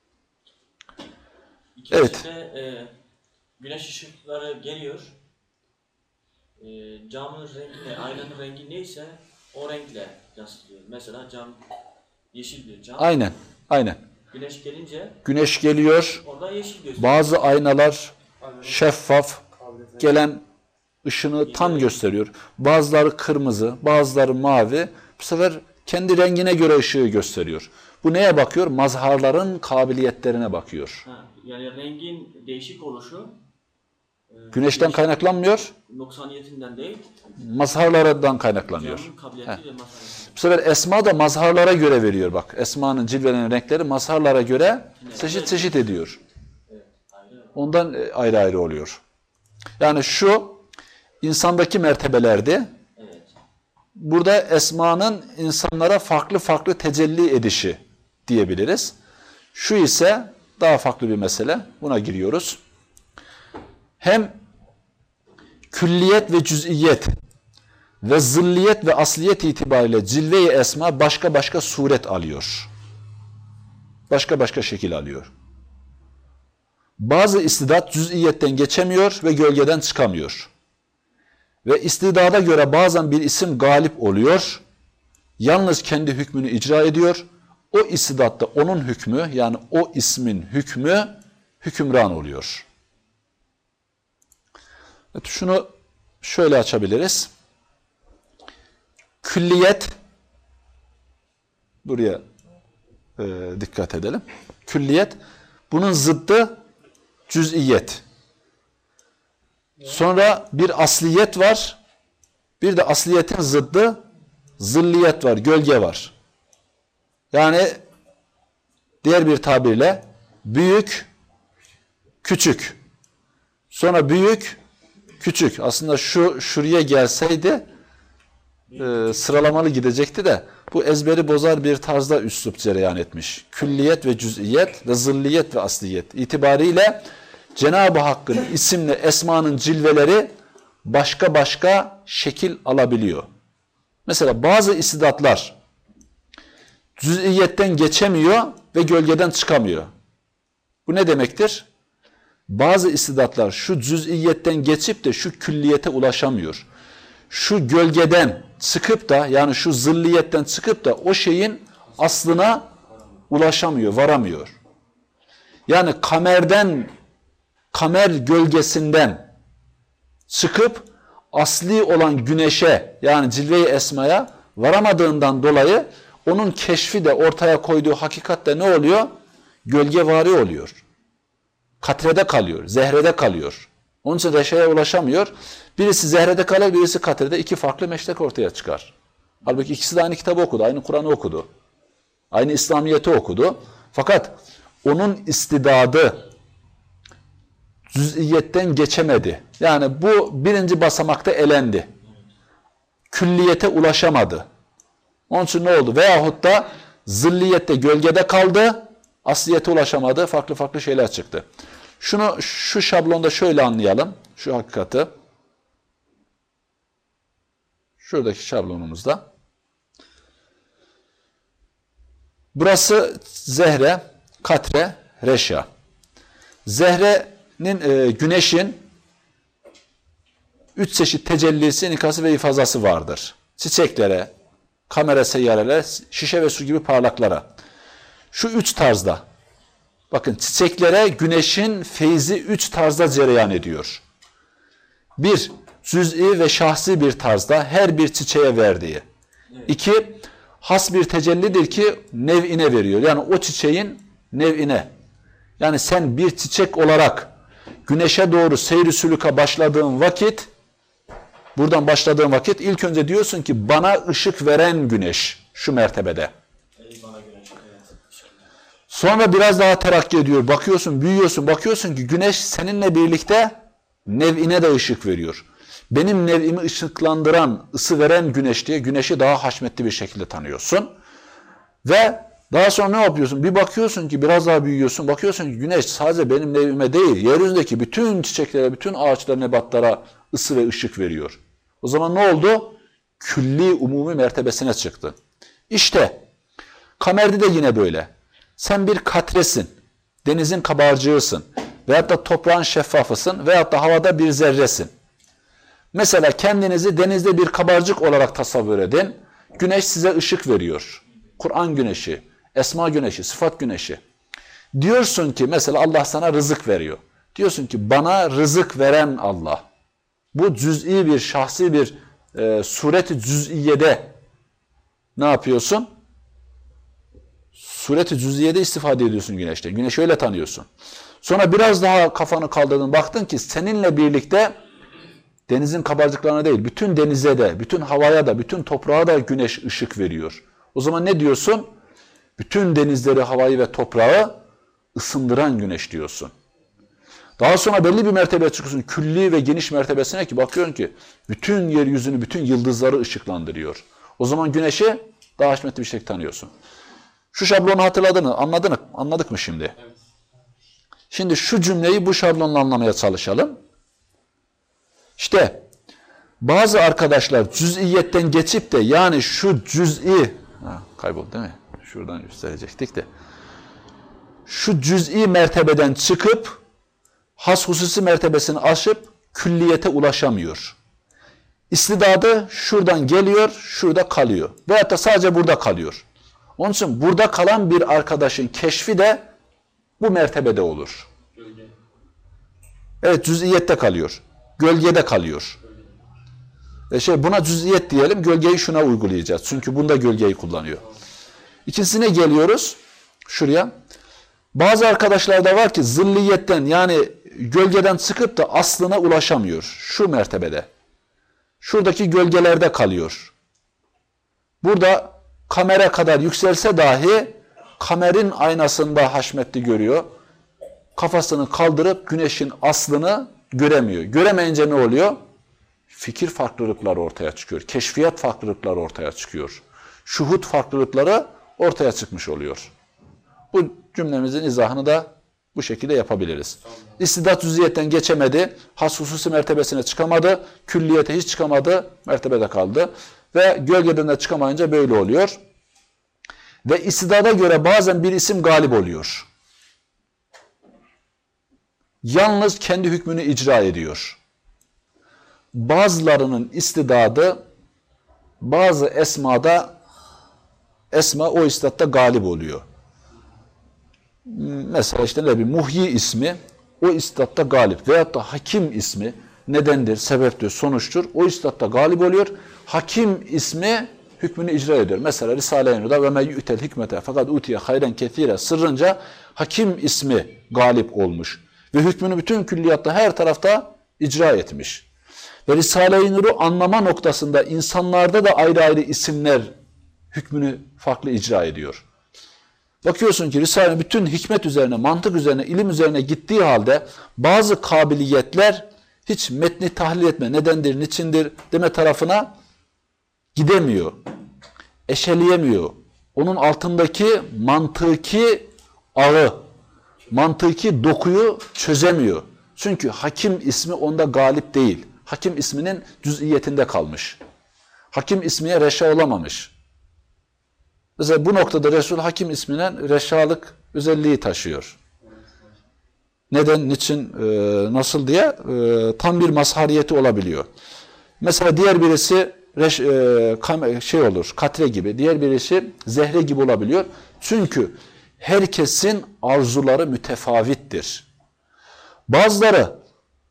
Evet. Güneş ışıkları geliyor. Camın rengi, aynanın rengi neyse o renkle yansıtılıyor. Mesela cam yeşil bir cam. Aynen, aynen. Güneş gelince güneş geliyor. Orada yeşil gözüküyor. Bazı aynalar şeffaf, gelen ışını tam gösteriyor. Bazıları kırmızı, bazıları mavi. Bu sefer kendi rengine göre ışığı gösteriyor. Bu neye bakıyor? Mazharların kabiliyetlerine bakıyor. Yani rengin değişik oluşu güneşten kaynaklanmıyor. Noksaniyetinden değil. Mazharlardan kaynaklanıyor. Bu sefer esma da mazharlara göre veriyor bak. Esmanın cilvelerin renkleri mazharlara göre çeşit çeşit ediyor. Ondan ayrı ayrı oluyor. Yani şu insandaki mertebelerdi. Burada esmanın insanlara farklı farklı tecelli edişi diyebiliriz. Şu ise daha farklı bir mesele. Buna giriyoruz. hem külliyet ve cüz'iyet ve zilliyet ve asliyet itibariyle cilve-i esma başka başka suret alıyor. Başka başka şekil alıyor. Bazı istidat cüz'iyetten geçemiyor ve gölgeden çıkamıyor. Ve istidada göre bazen bir isim galip oluyor, yalnız kendi hükmünü icra ediyor. O istidatta onun hükmü, yani o ismin hükmü hükümran oluyor. Evet, şunu şöyle açabiliriz. Külliyet, buraya dikkat edelim. Külliyet, bunun zıddı cüz'iyet. Sonra bir asliyet var, bir de asliyetin zıddı zilliyet var, gölge var. Yani diğer bir tabirle büyük, küçük. Sonra büyük, küçük. Aslında şuraya gelseydi sıralamalı gidecekti de bu ezberi bozar bir tarzda üslup cereyan etmiş. Külliyet ve cüz'iyet ve zilliyet ve asliyet itibariyle Cenab-ı Hakk'ın isimle esmanın cilveleri başka başka şekil alabiliyor. Mesela bazı istidatlar cüz'iyetten geçemiyor ve gölgeden çıkamıyor. Bu ne demektir? Bazı istidatlar şu cüz'iyetten geçip de şu külliyete ulaşamıyor. Şu gölgeden çıkıp da, yani şu zilliyetten çıkıp da o şeyin aslına ulaşamıyor, varamıyor. Yani kamer gölgesinden çıkıp asli olan güneşe, yani cilve-i esmaya varamadığından dolayı onun keşfi de, ortaya koyduğu hakikat de ne oluyor? Gölgevari oluyor. Katrede kalıyor, zehrede kalıyor. Onun için reşeye ulaşamıyor. Birisi zehrede kalır, birisi katrede, iki farklı meşrek ortaya çıkar. Halbuki ikisi de aynı kitabı okudu, aynı Kur'an'ı okudu. Aynı İslamiyet'i okudu. Fakat onun istidadı cüz'iyetten geçemedi. Yani bu birinci basamakta elendi. Külliyete ulaşamadı. Onun için ne oldu? Veyahut da zilliyette, gölgede kaldı, asliyete ulaşamadı, farklı farklı şeyler çıktı. Şu şablonda şöyle anlayalım, şu hakikati. Şuradaki şablonumuzda. Burası zehre, katre, reşa. Zehrenin, güneşin 3 çeşit tecellisi, inikası ve ifazası vardır. Çiçeklere, kamera seyyarelere, şişe ve su gibi parlaklara. Şu 3 tarzda. Bakın, çiçeklere güneşin feyzi 3 tarzda cereyan ediyor. Bir, cüz'i ve şahsi bir tarzda her bir çiçeğe verdiği. İki, has bir tecellidir ki nev'ine veriyor. Yani o çiçeğin nev'ine. Yani sen bir çiçek olarak güneşe doğru seyri sülüka başladığın vakit, buradan başladığın vakit ilk önce diyorsun ki bana ışık veren güneş şu mertebede. Sonra biraz daha terakki ediyor. Bakıyorsun, büyüyorsun. Bakıyorsun ki güneş seninle birlikte nev'ine de ışık veriyor. Benim nev'imi ışıklandıran, ısı veren güneş diye güneşi daha haşmetli bir şekilde tanıyorsun. Ve daha sonra ne yapıyorsun? Bir bakıyorsun ki biraz daha büyüyorsun. Bakıyorsun ki güneş sadece benim nev'ime değil, yeryüzündeki bütün çiçeklere, bütün ağaçlara, nebatlara ısı ve ışık veriyor. O zaman ne oldu? Külli, umumi mertebesine çıktı. İşte kamerde de yine böyle. Sen bir katresin, denizin kabarcığısın veyahut da toprağın şeffafısın veyahut da havada bir zerresin. Mesela kendinizi denizde bir kabarcık olarak tasavvur edin. Güneş size ışık veriyor. Kur'an güneşi, esma güneşi, sıfat güneşi. Diyorsun ki mesela Allah sana rızık veriyor. Diyorsun ki bana rızık veren Allah. Bu cüz'i bir, şahsi bir sureti cüz'iyede ne yapıyorsun? Sureti cüz'iyede istifade ediyorsun güneşten. Güneşi öyle tanıyorsun. Sonra biraz daha kafanı kaldırdın, baktın ki seninle birlikte denizin kabarcıklarına değil, bütün denize de, bütün havaya da, bütün toprağa da güneş ışık veriyor. O zaman ne diyorsun? Bütün denizleri, havayı ve toprağı ısındıran güneş diyorsun. Daha sonra belli bir mertebeye çıkıyorsun. Külli ve geniş mertebesine ki bakıyorsun ki bütün yeryüzünü, bütün yıldızları ışıklandırıyor. O zaman güneşi daha haşmetli bir şekilde tanıyorsun. Şu şablonu hatırladın, anladık mı şimdi? Evet. Şimdi şu cümleyi bu şablonla anlamaya çalışalım. İşte bazı arkadaşlar cüz'iyetten geçip de yani şu cüz'i kayboldu değil mi? Şuradan gösterecektik de. Şu cüz'i mertebeden çıkıp has hususi mertebesini aşıp külliyete ulaşamıyor. İstidadı şuradan geliyor, şurada kalıyor. Veyahut da sadece burada kalıyor. Onun için burada kalan bir arkadaşın keşfi de bu mertebede olur. Gölge. Evet, cüz'iyette kalıyor. Gölgede kalıyor. Buna cüz'iyet diyelim, gölgeyi şuna uygulayacağız. Çünkü bunda gölgeyi kullanıyor. İkincisine geliyoruz. Şuraya. Bazı arkadaşlarda var ki zilliyetten yani gölgeden çıkıp da aslına ulaşamıyor. Şu mertebede. Şuradaki gölgelerde kalıyor. Burada kamera kadar yükselse dahi kamerin aynasında haşmetli görüyor. Kafasını kaldırıp güneşin aslını göremiyor. Göremeyince ne oluyor? Fikir farklılıkları ortaya çıkıyor. Keşfiyat farklılıkları ortaya çıkıyor. Şuhud farklılıkları ortaya çıkmış oluyor. Bu cümlemizin izahını da bu şekilde yapabiliriz. İstidat cüziyetten geçemedi, has hususi mertebesine çıkamadı, külliyete hiç çıkamadı, mertebede kaldı. Ve gölgeden de çıkamayınca böyle oluyor. Ve istidada göre bazen bir isim galip oluyor. Yalnız kendi hükmünü icra ediyor. Bazılarının istidadı bazı esma o istidatta galip oluyor. Mesela işte ne bileyim Muhyi ismi o istidatta galip veyahut da Hakim ismi nedendir, sebeptir, sonuçtur. O istidatta galip oluyor. Hakim ismi hükmünü icra ediyor. Mesela Risale-i Nur'da ve me yu'tel hikmete fakat utiye hayren kethire sırrınca Hakim ismi galip olmuş. Ve hükmünü bütün külliyatta her tarafta icra etmiş. Ve Risale-i Nur'u anlama noktasında insanlarda da ayrı ayrı isimler hükmünü farklı icra ediyor. Bakıyorsun ki Risale bütün hikmet üzerine, mantık üzerine, ilim üzerine gittiği halde bazı kabiliyetler hiç metni tahlil etme, nedendir, niçindir deme tarafına gidemiyor. Eşeleyemiyor. Onun altındaki mantıki ağı, mantıki dokuyu çözemiyor. Çünkü Hakim ismi onda galip değil. Hakim isminin cüz'iyetinde kalmış. Hakim ismiye reşa olamamış. Mesela bu noktada Resul Hakim isminin reşalık özelliği taşıyor. Neden, niçin, nasıl diye tam bir mazhariyeti olabiliyor. Mesela diğer birisi olur, katre gibi, diğer birisi zehre gibi olabiliyor. Çünkü herkesin arzuları mütefavittir. Bazıları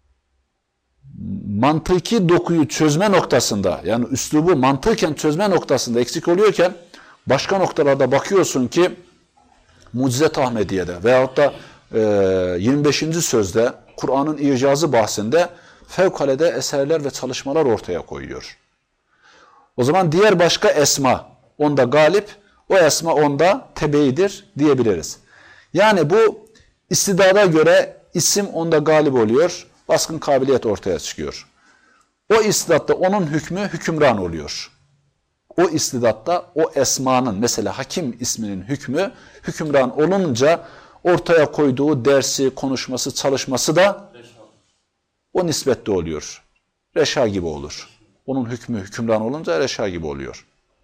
mantıki dokuyu çözme noktasında, yani üslubu mantıken çözme noktasında eksik oluyorken, başka noktalarda bakıyorsun ki Mucize-i Ahmediye'de veyahut da 25. sözde Kur'an'ın icazı bahsinde fevkalade eserler ve çalışmalar ortaya koyuyor. O zaman diğer başka esma onda galip, o esma onda tebeidir diyebiliriz. Yani bu istidada göre isim onda galip oluyor, baskın kabiliyet ortaya çıkıyor. O istidatta onun hükmü hükümran oluyor. O istidatta o esmanın mesela Hakim isminin hükmü hükümran olunca ortaya koyduğu dersi, konuşması, çalışması da o nispette oluyor. Reşa gibi olur. Onun hükmü hükümran olunca reşa gibi oluyor.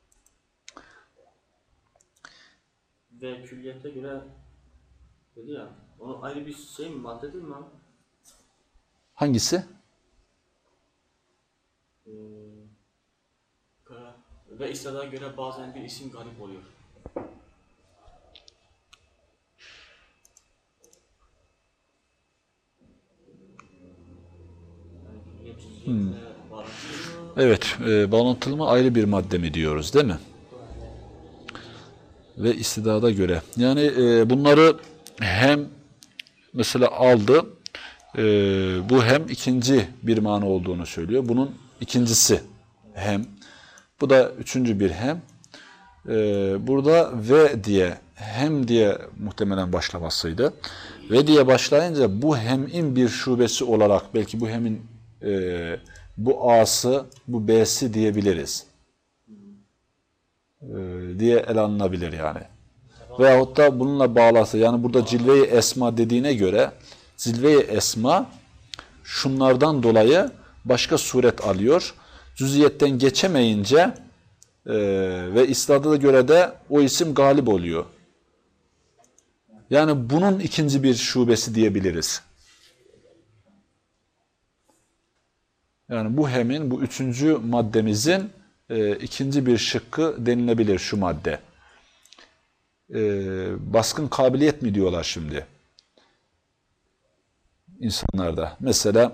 Ve külliyete göre dedi ya, onu ayrı bir şey mi, madde değil mi abi? Hangisi? Ve istidada göre bazen bir isim galip oluyor. Evet, bağlantılı mı ayrı bir madde mi diyoruz değil mi? Ve istidada göre. Yani bunları hem mesela aldı, bu hem ikinci bir mana olduğunu söylüyor. Bunun ikincisi hem. Bu da üçüncü bir hem. Burada ve diye, hem diye muhtemelen başlamasıydı. Ve diye başlayınca bu hemin bir şubesi olarak belki bu hemin bu A'sı, bu B'si diyebiliriz. Diye ele alınabilir yani. Veyahut da bununla bağlası, yani burada cilve-i esma dediğine göre cilve-i esma şunlardan dolayı başka suret alıyor. Cüziyetten geçemeyince ve isnada göre de o isim galip oluyor. Yani bunun ikinci bir şubesi diyebiliriz. Yani bu hemin, bu üçüncü maddemizin ikinci bir şıkkı denilebilir şu madde. Baskın kabiliyet mi diyorlar şimdi insanlarda? Mesela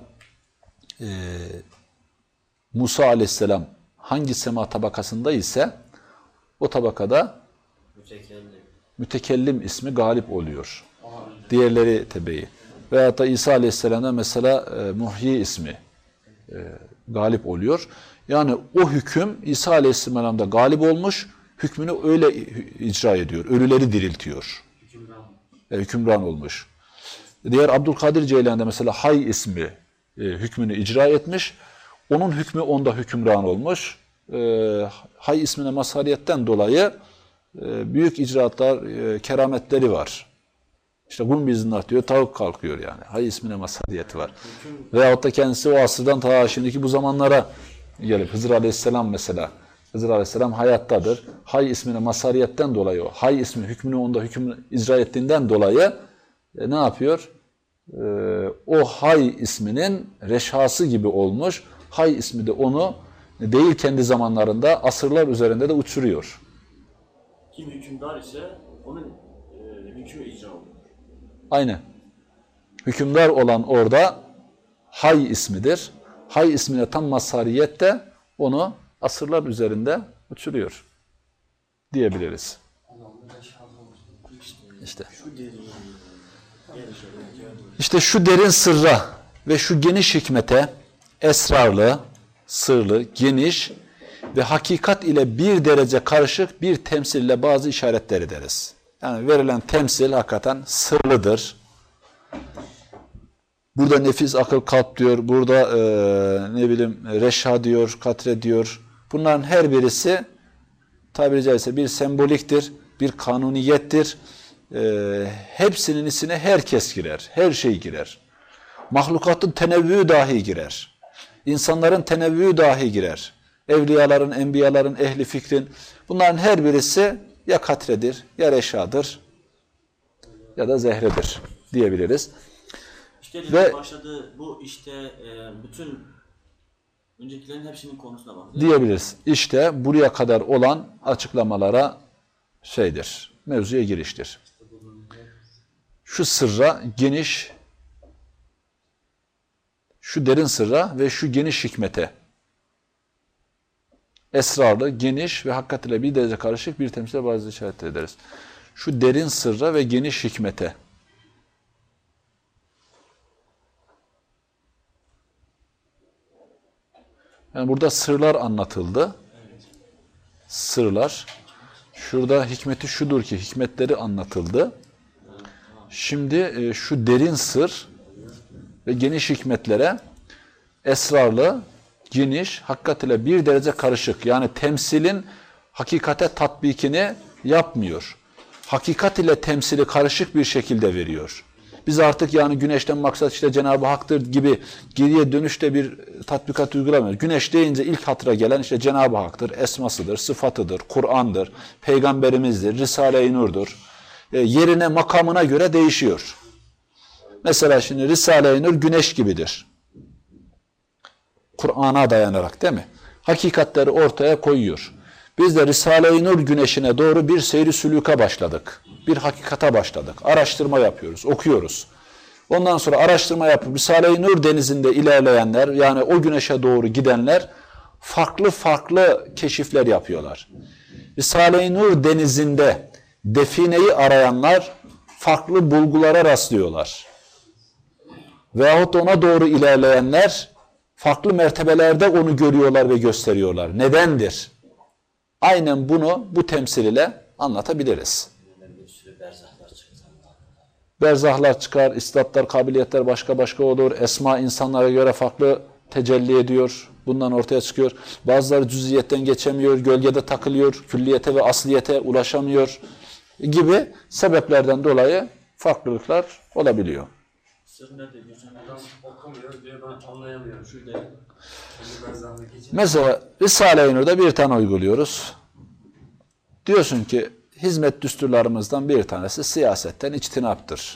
Musa aleyhisselam hangi sema tabakasında ise o tabakada mütekellim ismi galip oluyor. Diğerleri tebeyi. Veyahut da İsa aleyhisselamda mesela Muhyi ismi galip oluyor. Yani o hüküm İsa aleyhisselamda galip olmuş, hükmünü öyle icra ediyor. Ölüleri diriltiyor. Hükümran olmuş. Diğer Abdülkadir Ceylan'da mesela Hay ismi hükmünü icra etmiş. Onun hükmü onda hükümran olmuş. Hay ismine mazhariyetten dolayı büyük icraatlar, kerametleri var. İşte kum biznat diyor, tavuk kalkıyor yani. Hay ismine mazhariyeti var. Veyahut da kendisi o asırdan ta şimdiki bu zamanlara gelip Hızır Aleyhisselam mesela. Hızır Aleyhisselam hayattadır. Hay ismine mazhariyetten dolayı o. Hay ismi hükmünü onda hükmünü icra ettiğinden dolayı ne yapıyor? O Hay isminin reşhası gibi olmuş. Hay ismi de onu değil kendi zamanlarında asırlar üzerinde de uçuruyor. Kim hükümdar ise onun hükmü icra oluyor. Aynen. Hükümdar olan orada Hay ismidir. Hay ismine tam mazhariyet de onu asırlar üzerinde uçuruyor diyebiliriz. İşte şu derin sırra ve şu geniş hikmete, esrarlı, sırlı, geniş ve hakikat ile bir derece karışık bir temsille bazı işaretler ederiz. Yani verilen temsil hakikaten sırlıdır. Burada nefis, akıl, kalp diyor. Burada reşha diyor, katre diyor. Bunların her birisi tabiri caizse bir semboliktir, bir kanuniyettir. Hepsinin içine herkes girer, her şey girer. Mahlukatın tenevvü dahi girer. İnsanların tenevvü dahi girer. Evliyaların, enbiyaların, ehli fikrin. Bunların her birisi ya katredir, ya reşadır, ya da zehredir diyebiliriz. İşte ve başladığı bu işte bütün öncekilerin hepsinin konusuna bak. Diyebiliriz. İşte buraya kadar olan açıklamalara şeydir, mevzuya giriştir. Şu sırra geniş, şu derin sırra ve şu geniş hikmete, esrarlı, geniş ve hakikat ile bir derece karışık bir temsile bazı işaret ederiz. Şu derin sırra ve geniş hikmete. Yani burada sırlar anlatıldı. Sırlar. Şurada hikmeti şudur ki hikmetleri anlatıldı. Şimdi şu derin sır ve geniş hikmetlere esrarlı, geniş, hakikat ile bir derece karışık. Yani temsilin hakikate tatbikini yapmıyor. Hakikat ile temsili karışık bir şekilde veriyor. Biz artık yani güneşten maksat işte Cenab-ı Hak'tır gibi geriye dönüşte bir tatbikat uygulamıyoruz. Güneş deyince ilk hatıra gelen işte Cenab-ı Hak'tır, esmasıdır, sıfatıdır, Kur'an'dır, Peygamberimizdir, Risale-i Nur'dur. Yerine, makamına göre değişiyor. Mesela şimdi Risale-i Nur güneş gibidir. Kur'an'a dayanarak değil mi? Hakikatleri ortaya koyuyor. Biz de Risale-i Nur güneşine doğru bir seyri sülûka başladık. Bir hakikata başladık. Araştırma yapıyoruz, okuyoruz. Ondan sonra araştırma yapıp Risale-i Nur denizinde ilerleyenler, yani o güneşe doğru gidenler farklı farklı keşifler yapıyorlar. Risale-i Nur denizinde defineyi arayanlar farklı bulgulara rastlıyorlar. Veyahut ona doğru ilerleyenler farklı mertebelerde onu görüyorlar ve gösteriyorlar. Nedendir? Aynen bunu bu temsil ile anlatabiliriz. Berzahlar çıkar, istatlar, kabiliyetler başka başka olur. Esma insanlara göre farklı tecelli ediyor. Bundan ortaya çıkıyor. Bazıları cüziyetten geçemiyor, gölgede takılıyor, külliyete ve asliyete ulaşamıyor gibi sebeplerden dolayı farklılıklar olabiliyor. Sır nerede diyorsun? Adam okumuyor diyor, ben anlayamıyorum. Şurada. Şimdi berzahlığı geçin. Mesela Risale-i Nur'da bir tane uyguluyoruz. Diyorsun ki hizmet düsturlarımızdan bir tanesi siyasetten içtinaptır.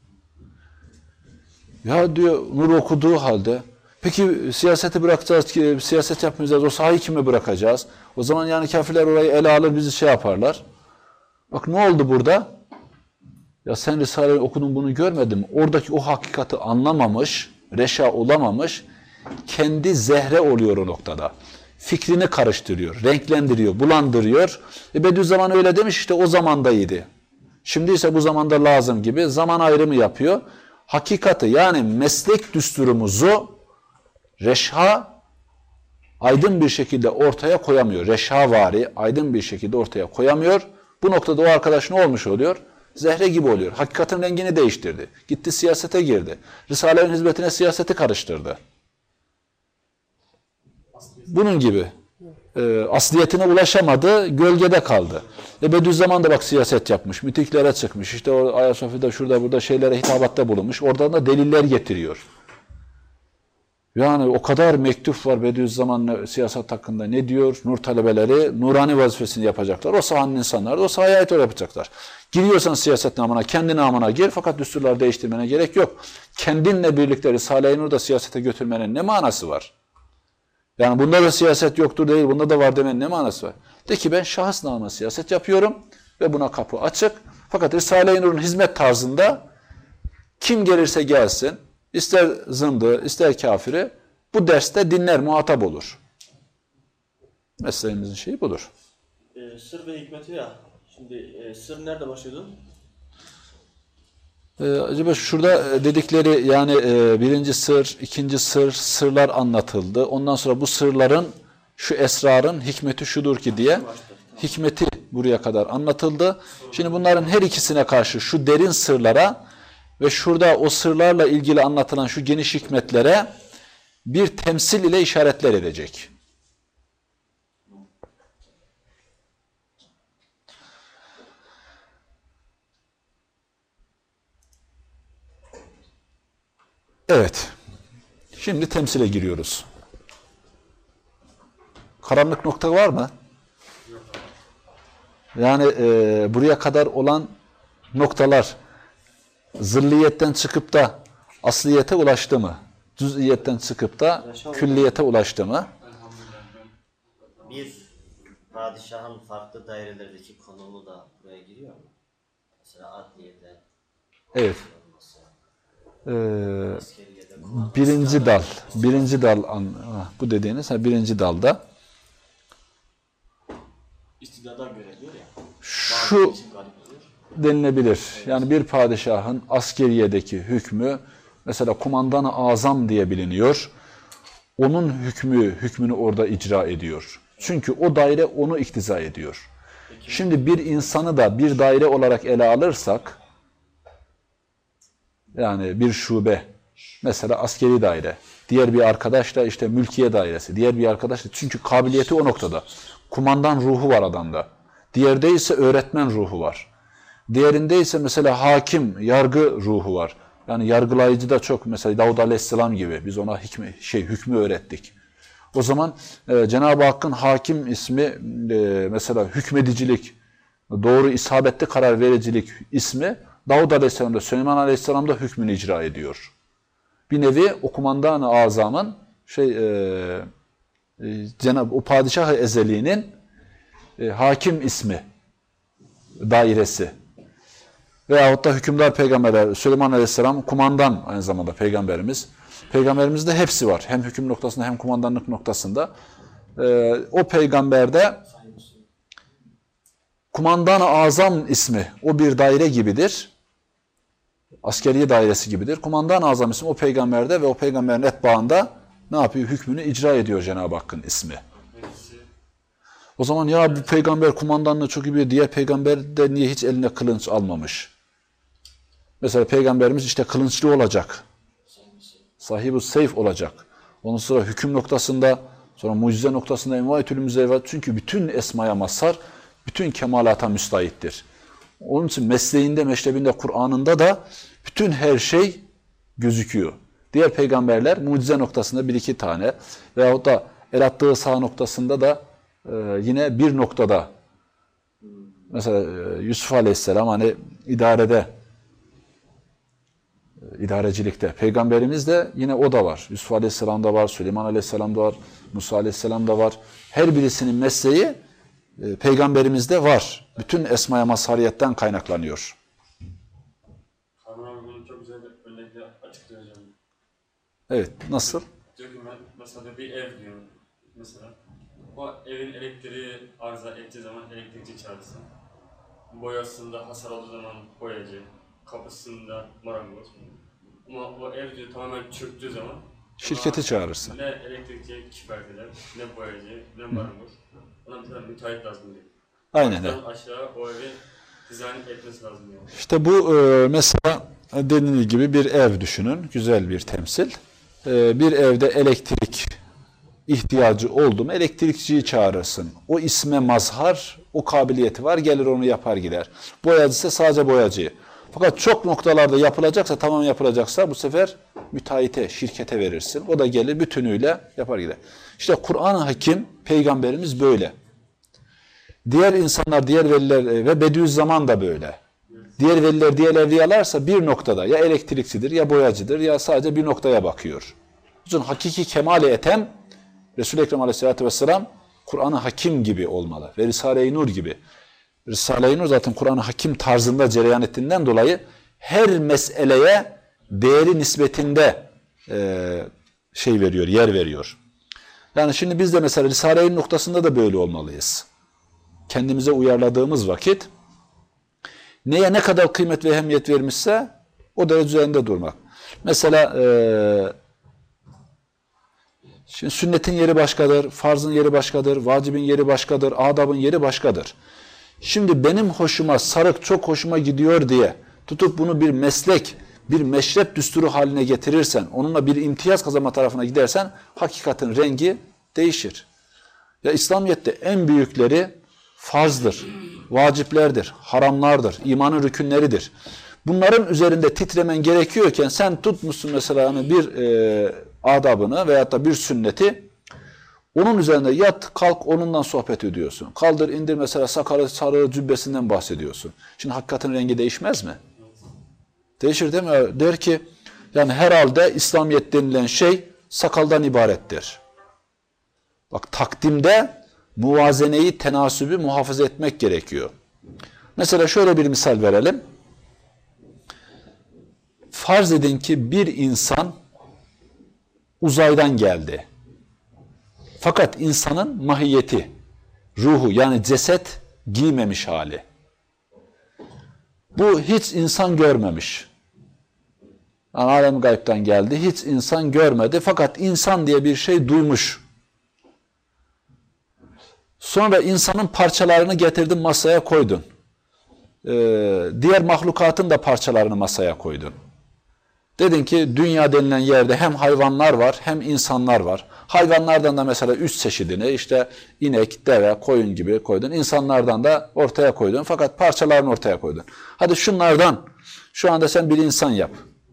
Ya diyor Nur okuduğu halde peki siyaseti bırakacağız ki siyaset yapmayacağız, o sahayı kime bırakacağız? O zaman yani kafirler orayı ele alır, bizi şey yaparlar. Bak ne oldu burada? Ya sen Risale'yi okudun, bunu görmedin mi? Oradaki o hakikati anlamamış, reşa olamamış, kendi zehre oluyor o noktada. Fikrini karıştırıyor, renklendiriyor, bulandırıyor. Bediüzzaman öyle demiş, işte o zamandaydı. Şimdi ise bu zamanda lazım gibi zaman ayrımı yapıyor. Hakikati yani meslek düsturumuzu reşha aydın bir şekilde ortaya koyamıyor. Reşhavari aydın bir şekilde ortaya koyamıyor. Bu noktada o arkadaş ne olmuş oluyor? Zehre gibi oluyor. Hakikatin rengini değiştirdi. Gitti siyasete girdi. Risale'nin hizmetine siyaseti karıştırdı. Bunun gibi. Asliyetine ulaşamadı, gölgede kaldı. Bediüzzaman da bak siyaset yapmış, mitiklere çıkmış. İşte o Ayasofya'da şurada burada şeylere hitabatta bulunmuş. Oradan da deliller getiriyor. Yani o kadar mektup var Bediüzzaman siyaset hakkında ne diyor? Nur talebeleri nurani vazifesini yapacaklar. O sahanın insanları da o sahaya ait yapacaklar. Giriyorsan siyaset namına, kendi namına gir fakat düsturları değiştirmene gerek yok. Kendinle birlikte Risale-i Nur'da siyasete götürmenin ne manası var? Yani bunda da siyaset yoktur değil, bunda da var demenin ne manası var? De ki ben şahıs namına siyaset yapıyorum ve buna kapı açık. Fakat Risale-i Nur'un hizmet tarzında kim gelirse gelsin, ister zındığı, ister kafiri bu derste dinler, muhatap olur. Mesleğimizin şeyi budur. Sır ve hikmeti ya. Şimdi sır nerede başlıyordu? Acaba şurada dedikleri yani birinci sır, ikinci sır, sırlar anlatıldı. Ondan sonra bu sırların, şu esrarın hikmeti şudur ki diye hikmeti buraya kadar anlatıldı. Şimdi bunların her ikisine karşı şu derin sırlara ve şurada o sırlarla ilgili anlatılan şu geniş hikmetlere bir temsil ile işaretler edecek. Evet. Şimdi temsile giriyoruz. Karanlık nokta var mı? Yani buraya kadar olan noktalar zırliyetten çıkıp da asliyete ulaştı mı? Cüz'iyetten çıkıp da külliyete ulaştı mı? Bir padişahın farklı dairelerdeki konumu da buraya giriyor mu? Mesela adliyede. Evet. Askeriyede. Birinci dal bu dediğiniz birinci dalda İstidada göre diyor ya. şu denilebilir. Yani bir padişahın askeriyedeki hükmü mesela kumandan-ı azam diye biliniyor. Onun hükmünü orada icra ediyor. Çünkü o daire onu iktiza ediyor. Şimdi bir insanı da bir daire olarak ele alırsak yani bir şube mesela askeri daire, diğer bir arkadaş da işte mülkiye dairesi, diğer bir arkadaş da çünkü kabiliyeti o noktada. Kumandan ruhu var adamda. Diğerde ise öğretmen ruhu var. Diğerinde ise mesela hakim, yargı ruhu var. Yani yargılayıcı da çok mesela Davud Aleyhisselam gibi biz ona hükmü öğrettik. O zaman Cenab-ı Hakk'ın hakim ismi mesela hükmedicilik, doğru isabetli karar vericilik ismi Davud Aleyhisselam'da, Süleyman Aleyhisselam'da hükmünü icra ediyor. Bir nevi o kumandan-ı azamın o padişah-ı ezeliğinin hakim ismi dairesi. Veyahut da hükümdar peygamberler, Süleyman Aleyhisselam kumandan aynı zamanda peygamberimiz. Peygamberimizde hepsi var. Hem hüküm noktasında hem kumandanlık noktasında. O peygamberde kumandan-ı azam ismi o bir daire gibidir. Askeri dairesi gibidir. Kumandan-ı azam ismi o peygamberde ve o peygamberin etbaında ne yapıyor? Hükmünü icra ediyor Cenab-ı Hakk'ın ismi. O zaman ya bu peygamber kumandanlığı çok iyi biliyor. Diğer peygamber de niye hiç eline kılınç almamış? Mesela peygamberimiz işte kılınçlı olacak. Sahibi seyf olacak. Ondan sonra hüküm noktasında, sonra mucize noktasında envaetül müzevvet. Çünkü bütün esmaya mazhar, bütün kemalata müstahittir. Onun için mesleğinde, meşrebinde, Kur'an'ında da bütün her şey gözüküyor. Diğer peygamberler mucize noktasında bir iki tane veyahut da el attığı saha noktasında da yine bir noktada. Mesela Yusuf Aleyhisselam hani idarecilikte. Peygamberimiz de yine o da var. Yusuf Aleyhisselam da var, Süleyman Aleyhisselam da var, Musa Aleyhisselam da var. Her birisinin mesleği peygamberimizde var. Bütün esmaya mazhariyetten kaynaklanıyor. Kamran bunu çok güzel bir örnekle açıklıyor hocam. Evet, nasıl? Diyor ki mesela bir ev diyor mesela. O evin elektriği arıza ettiği zaman elektrikçi çağırsın. Boyasında hasar olduğu zaman boyacı, kapısında marangoz. Ama o ev diyor tamamen çöktüğü zaman Şirketi çağırırsın. ne elektrikçi kiferdiler, ne boyacı, ne marangoz. Ona bir tane müteahhit lazım diyor. Aynen öyle. Aşağı o evi dizayn etmesi lazım diyor. İşte bu mesela dediğiniz gibi bir ev düşünün. Güzel bir temsil. Bir evde elektrik ihtiyacı oldu mu elektrikçiyi çağırırsın. O isme mazhar, o kabiliyeti var, gelir onu yapar gider. Boyacı ise sadece boyacıyı. Fakat çok noktalarda yapılacaksa, tamam yapılacaksa bu sefer müteahhite, şirkete verirsin. O da gelir bütünüyle yapar gider. İşte Kur'an-ı Hakim, Peygamberimiz böyle. Diğer insanlar, diğer veliler ve Bediüzzaman da böyle. Diğer veliler, diğer evliyalarsa bir noktada ya elektrikçidir, ya boyacıdır, ya sadece bir noktaya bakıyor. Onun hakiki kemale eten Resul-i Ekrem Aleyhisselatü Vesselam Kur'an-ı Hakim gibi olmalı ve Risale-i Nur gibi. Risale-i Nur zaten Kur'an-ı Hakim tarzında cereyan ettiğinden dolayı her meseleye değeri nispetinde yer veriyor. Yani şimdi biz de mesela Risale-i Nur noktasında da böyle olmalıyız. Kendimize uyarladığımız vakit neye ne kadar kıymet ve ehemmiyet vermişse o derece üzerinde durmak. Mesela şimdi sünnetin yeri başkadır, farzın yeri başkadır, vacibin yeri başkadır, adabın yeri başkadır. Şimdi benim hoşuma, sarık çok hoşuma gidiyor diye tutup bunu bir meslek, bir meşrep düsturu haline getirirsen, onunla bir imtiyaz kazanma tarafına gidersen hakikatin rengi değişir. Ya İslamiyet'te en büyükleri farzdır, vaciplerdir, haramlardır, imanın rükünleridir. Bunların üzerinde titremen gerekiyorken sen tutmuşsun mesela hani bir adabını veyahut da bir sünneti onun üzerinde yat kalk onundan sohbet ediyorsun. Kaldır indir mesela sakalı sarığı cübbesinden bahsediyorsun. Şimdi hakikatin rengi değişmez mi? Değişir değil mi? Der ki yani herhalde İslamiyet denilen şey sakaldan ibarettir. Bak takdimde muvazeneyi, tenasübü muhafaza etmek gerekiyor. Mesela şöyle bir misal verelim. Farz edin ki bir insan uzaydan geldi. Fakat insanın mahiyeti, ruhu yani ceset giymemiş hali. Bu hiç insan görmemiş. Yani alem-i gayb'den geldi. Hiç insan görmedi. Fakat insan diye bir şey duymuş. Sonra insanın parçalarını getirdin masaya koydun. Diğer mahlukatın da parçalarını masaya koydun. Dedin ki dünya denilen yerde hem hayvanlar var hem insanlar var. Hayvanlardan da mesela 3 çeşidini işte inek, deve, koyun gibi koydun. İnsanlardan da ortaya koydun. Fakat parçalarını ortaya koydun. Hadi şunlardan şu anda sen bir insan yap.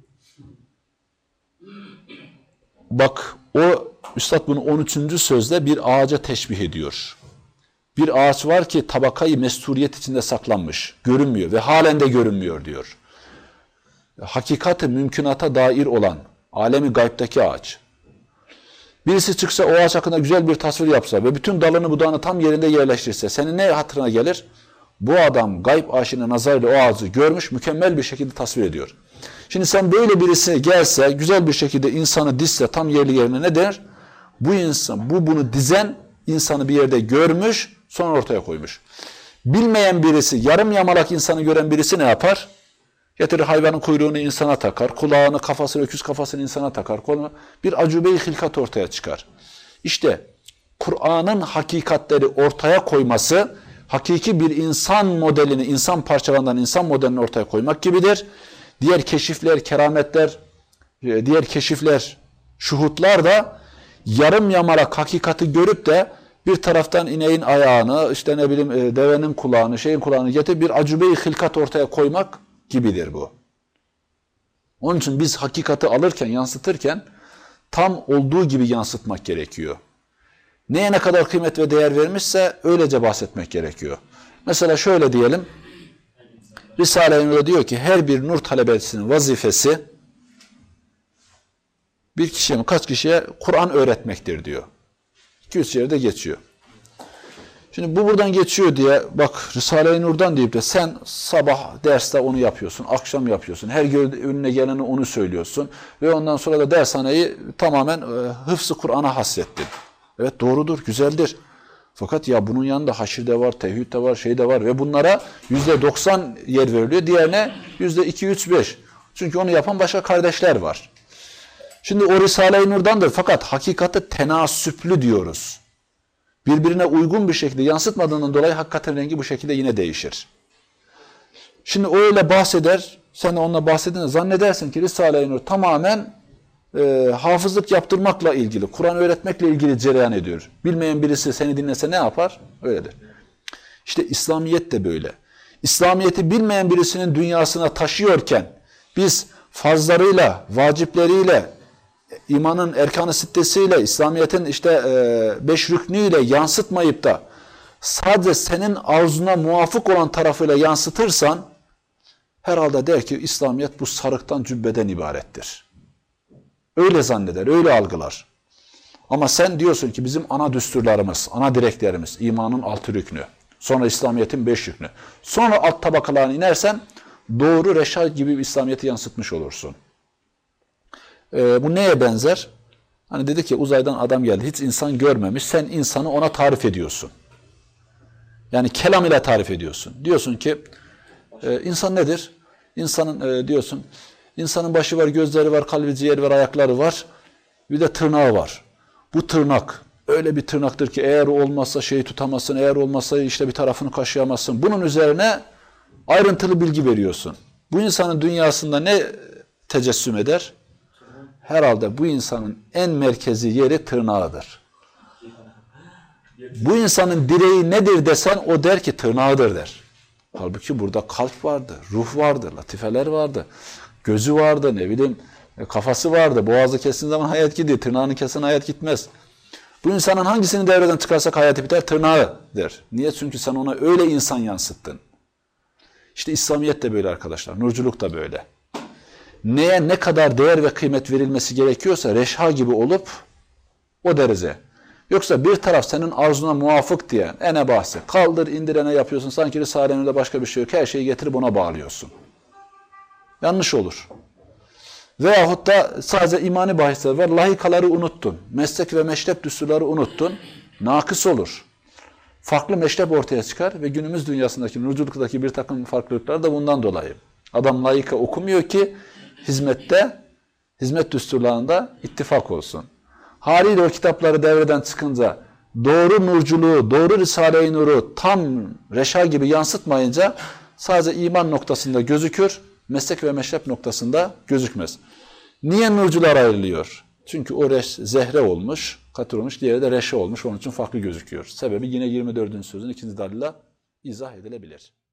Bak o Üstad bunu 13. sözde bir ağaca teşbih ediyor. Bir ağaç var ki tabakayı mesturiyet içinde saklanmış. Görünmüyor ve halen de görünmüyor diyor. Hakikati mümkünata dair olan alemi gaybdaki ağaç. Birisi çıksa o ağaç hakkında güzel bir tasvir yapsa ve bütün dalını budağını tam yerinde yerleştirse senin ne hatırına gelir? Bu adam gayb aşina nazarıyla o ağacı görmüş, mükemmel bir şekilde tasvir ediyor. Şimdi sen böyle birisi gelse, güzel bir şekilde insanı dizse tam yerli yerine ne der? Bu insan, bunu dizen insanı bir yerde görmüş, sonra ortaya koymuş. Bilmeyen birisi, yarım yamalak insanı gören birisi ne yapar? Getirir hayvanın kuyruğunu insana takar, kulağını, kafasını, öküz kafasını insana takar. Bir acube-i hilkat ortaya çıkar. İşte Kur'an'ın hakikatleri ortaya koyması, hakiki bir insan modelini, insan parçalarından insan modelini ortaya koymak gibidir. Diğer keşifler, kerametler, diğer keşifler, şuhutlar da yarım yamalak hakikati görüp de bir taraftan ineğin ayağını, işte ne bileyim devenin kulağını, şeyin kulağını getirip bir acube-i hilkat ortaya koymak gibidir bu. Onun için biz hakikati alırken, yansıtırken tam olduğu gibi yansıtmak gerekiyor. Neye ne kadar kıymet ve değer vermişse öylece bahsetmek gerekiyor. Mesela şöyle diyelim, Risale-i Nur'da diyor ki her bir nur talebesinin vazifesi bir kişiye mi kaç kişiye Kur'an öğretmektir diyor. 200 yerde geçiyor. Şimdi bu buradan geçiyor diye bak Risale-i Nur'dan deyip de sen sabah derste onu yapıyorsun, akşam yapıyorsun, her önüne geleni onu söylüyorsun ve ondan sonra da dershaneyi tamamen hıfz-ı Kur'an'a hasrettin. Evet doğrudur, güzeldir. Fakat ya bunun yanında haşir de var, tevhid de var, şey de var ve bunlara %90 yer veriliyor. Diğerine %2, 3, 5. Çünkü onu yapan başka kardeşler var. Şimdi o Risale-i Nur'dandır fakat hakikati tenasüplü diyoruz. Birbirine uygun bir şekilde yansıtmadığından dolayı hakikatin rengi bu şekilde yine değişir. Şimdi o öyle bahseder, sen de onunla bahsedince zannedersin ki Risale-i Nur tamamen hafızlık yaptırmakla ilgili, Kur'an öğretmekle ilgili cereyan ediyor. Bilmeyen birisi seni dinlese ne yapar? Öyledir. İşte İslamiyet de böyle. İslamiyet'i bilmeyen birisinin dünyasına taşıyorken biz farzlarıyla, vacipleriyle, imanın erkan-ı sittesiyle, İslamiyet'in işte 5 rüknüyle yansıtmayıp da sadece senin arzuna muvafık olan tarafıyla yansıtırsan herhalde der ki İslamiyet bu sarıktan cübbeden ibarettir. Öyle zanneder, öyle algılar. Ama sen diyorsun ki bizim ana düsturlarımız, ana direklerimiz, imanın 6 rüknü, sonra İslamiyet'in 5 rüknü. Sonra alt tabakalarına inersen doğru reşat gibi bir İslamiyet'i yansıtmış olursun. Bu neye benzer? Hani dedi ki uzaydan adam geldi, hiç insan görmemiş, sen insanı ona tarif ediyorsun. Yani kelam ile tarif ediyorsun. Diyorsun ki insan nedir? İnsanın diyorsun, insanın başı var, gözleri var, kalbi, ciğeri var, ayakları var. Bir de tırnağı var. Bu tırnak öyle bir tırnaktır ki eğer olmazsa şeyi tutamazsın, eğer olmazsa işte bir tarafını kaşıyamazsın. Bunun üzerine ayrıntılı bilgi veriyorsun. Bu insanın dünyasında ne tecessüm eder? Herhalde bu insanın en merkezi yeri tırnağıdır. Bu insanın direği nedir desen o der ki tırnağıdır der. Halbuki burada kalp vardı, ruh vardı, latifeler vardı, gözü vardı, ne bileyim kafası vardı. Boğazı kestiğin zaman hayat gidiyor, tırnağını kesin hayat gitmez. Bu insanın hangisini devreden çıkarsak hayatı biter? Tırnağı der. Niye? Çünkü sen ona öyle insan yansıttın. İşte İslamiyet de böyle arkadaşlar, nurculuk da böyle. Neye ne kadar değer ve kıymet verilmesi gerekiyorsa reşha gibi olup o derece. Yoksa bir taraf senin arzuna muvafık diye ene bahsi. Kaldır indirene yapıyorsun. Sanki Risale'nin başka bir şey yok. Her şeyi getirip ona bağlıyorsun. Yanlış olur. Veyahut da sadece imani bahisler var. Lahikaları unuttun. Meslek ve meşrep düsturları unuttun. Nakıs olur. Farklı meşrep ortaya çıkar ve günümüz dünyasındaki, nurculuktaki bir takım farklılıklar da bundan dolayı. Adam layıka okumuyor ki hizmet düsturlarında ittifak olsun. Haliyle o kitapları devreden çıkınca doğru nurculuğu, doğru Risale-i Nur'u tam reşa gibi yansıtmayınca sadece iman noktasında gözükür, meslek ve meşrep noktasında gözükmez. Niye nurcular ayrılıyor? Çünkü o zehre olmuş, katır olmuş, diğeri de reşe olmuş, onun için farklı gözüküyor. Sebebi yine 24. sözün 2. dalıyla izah edilebilir.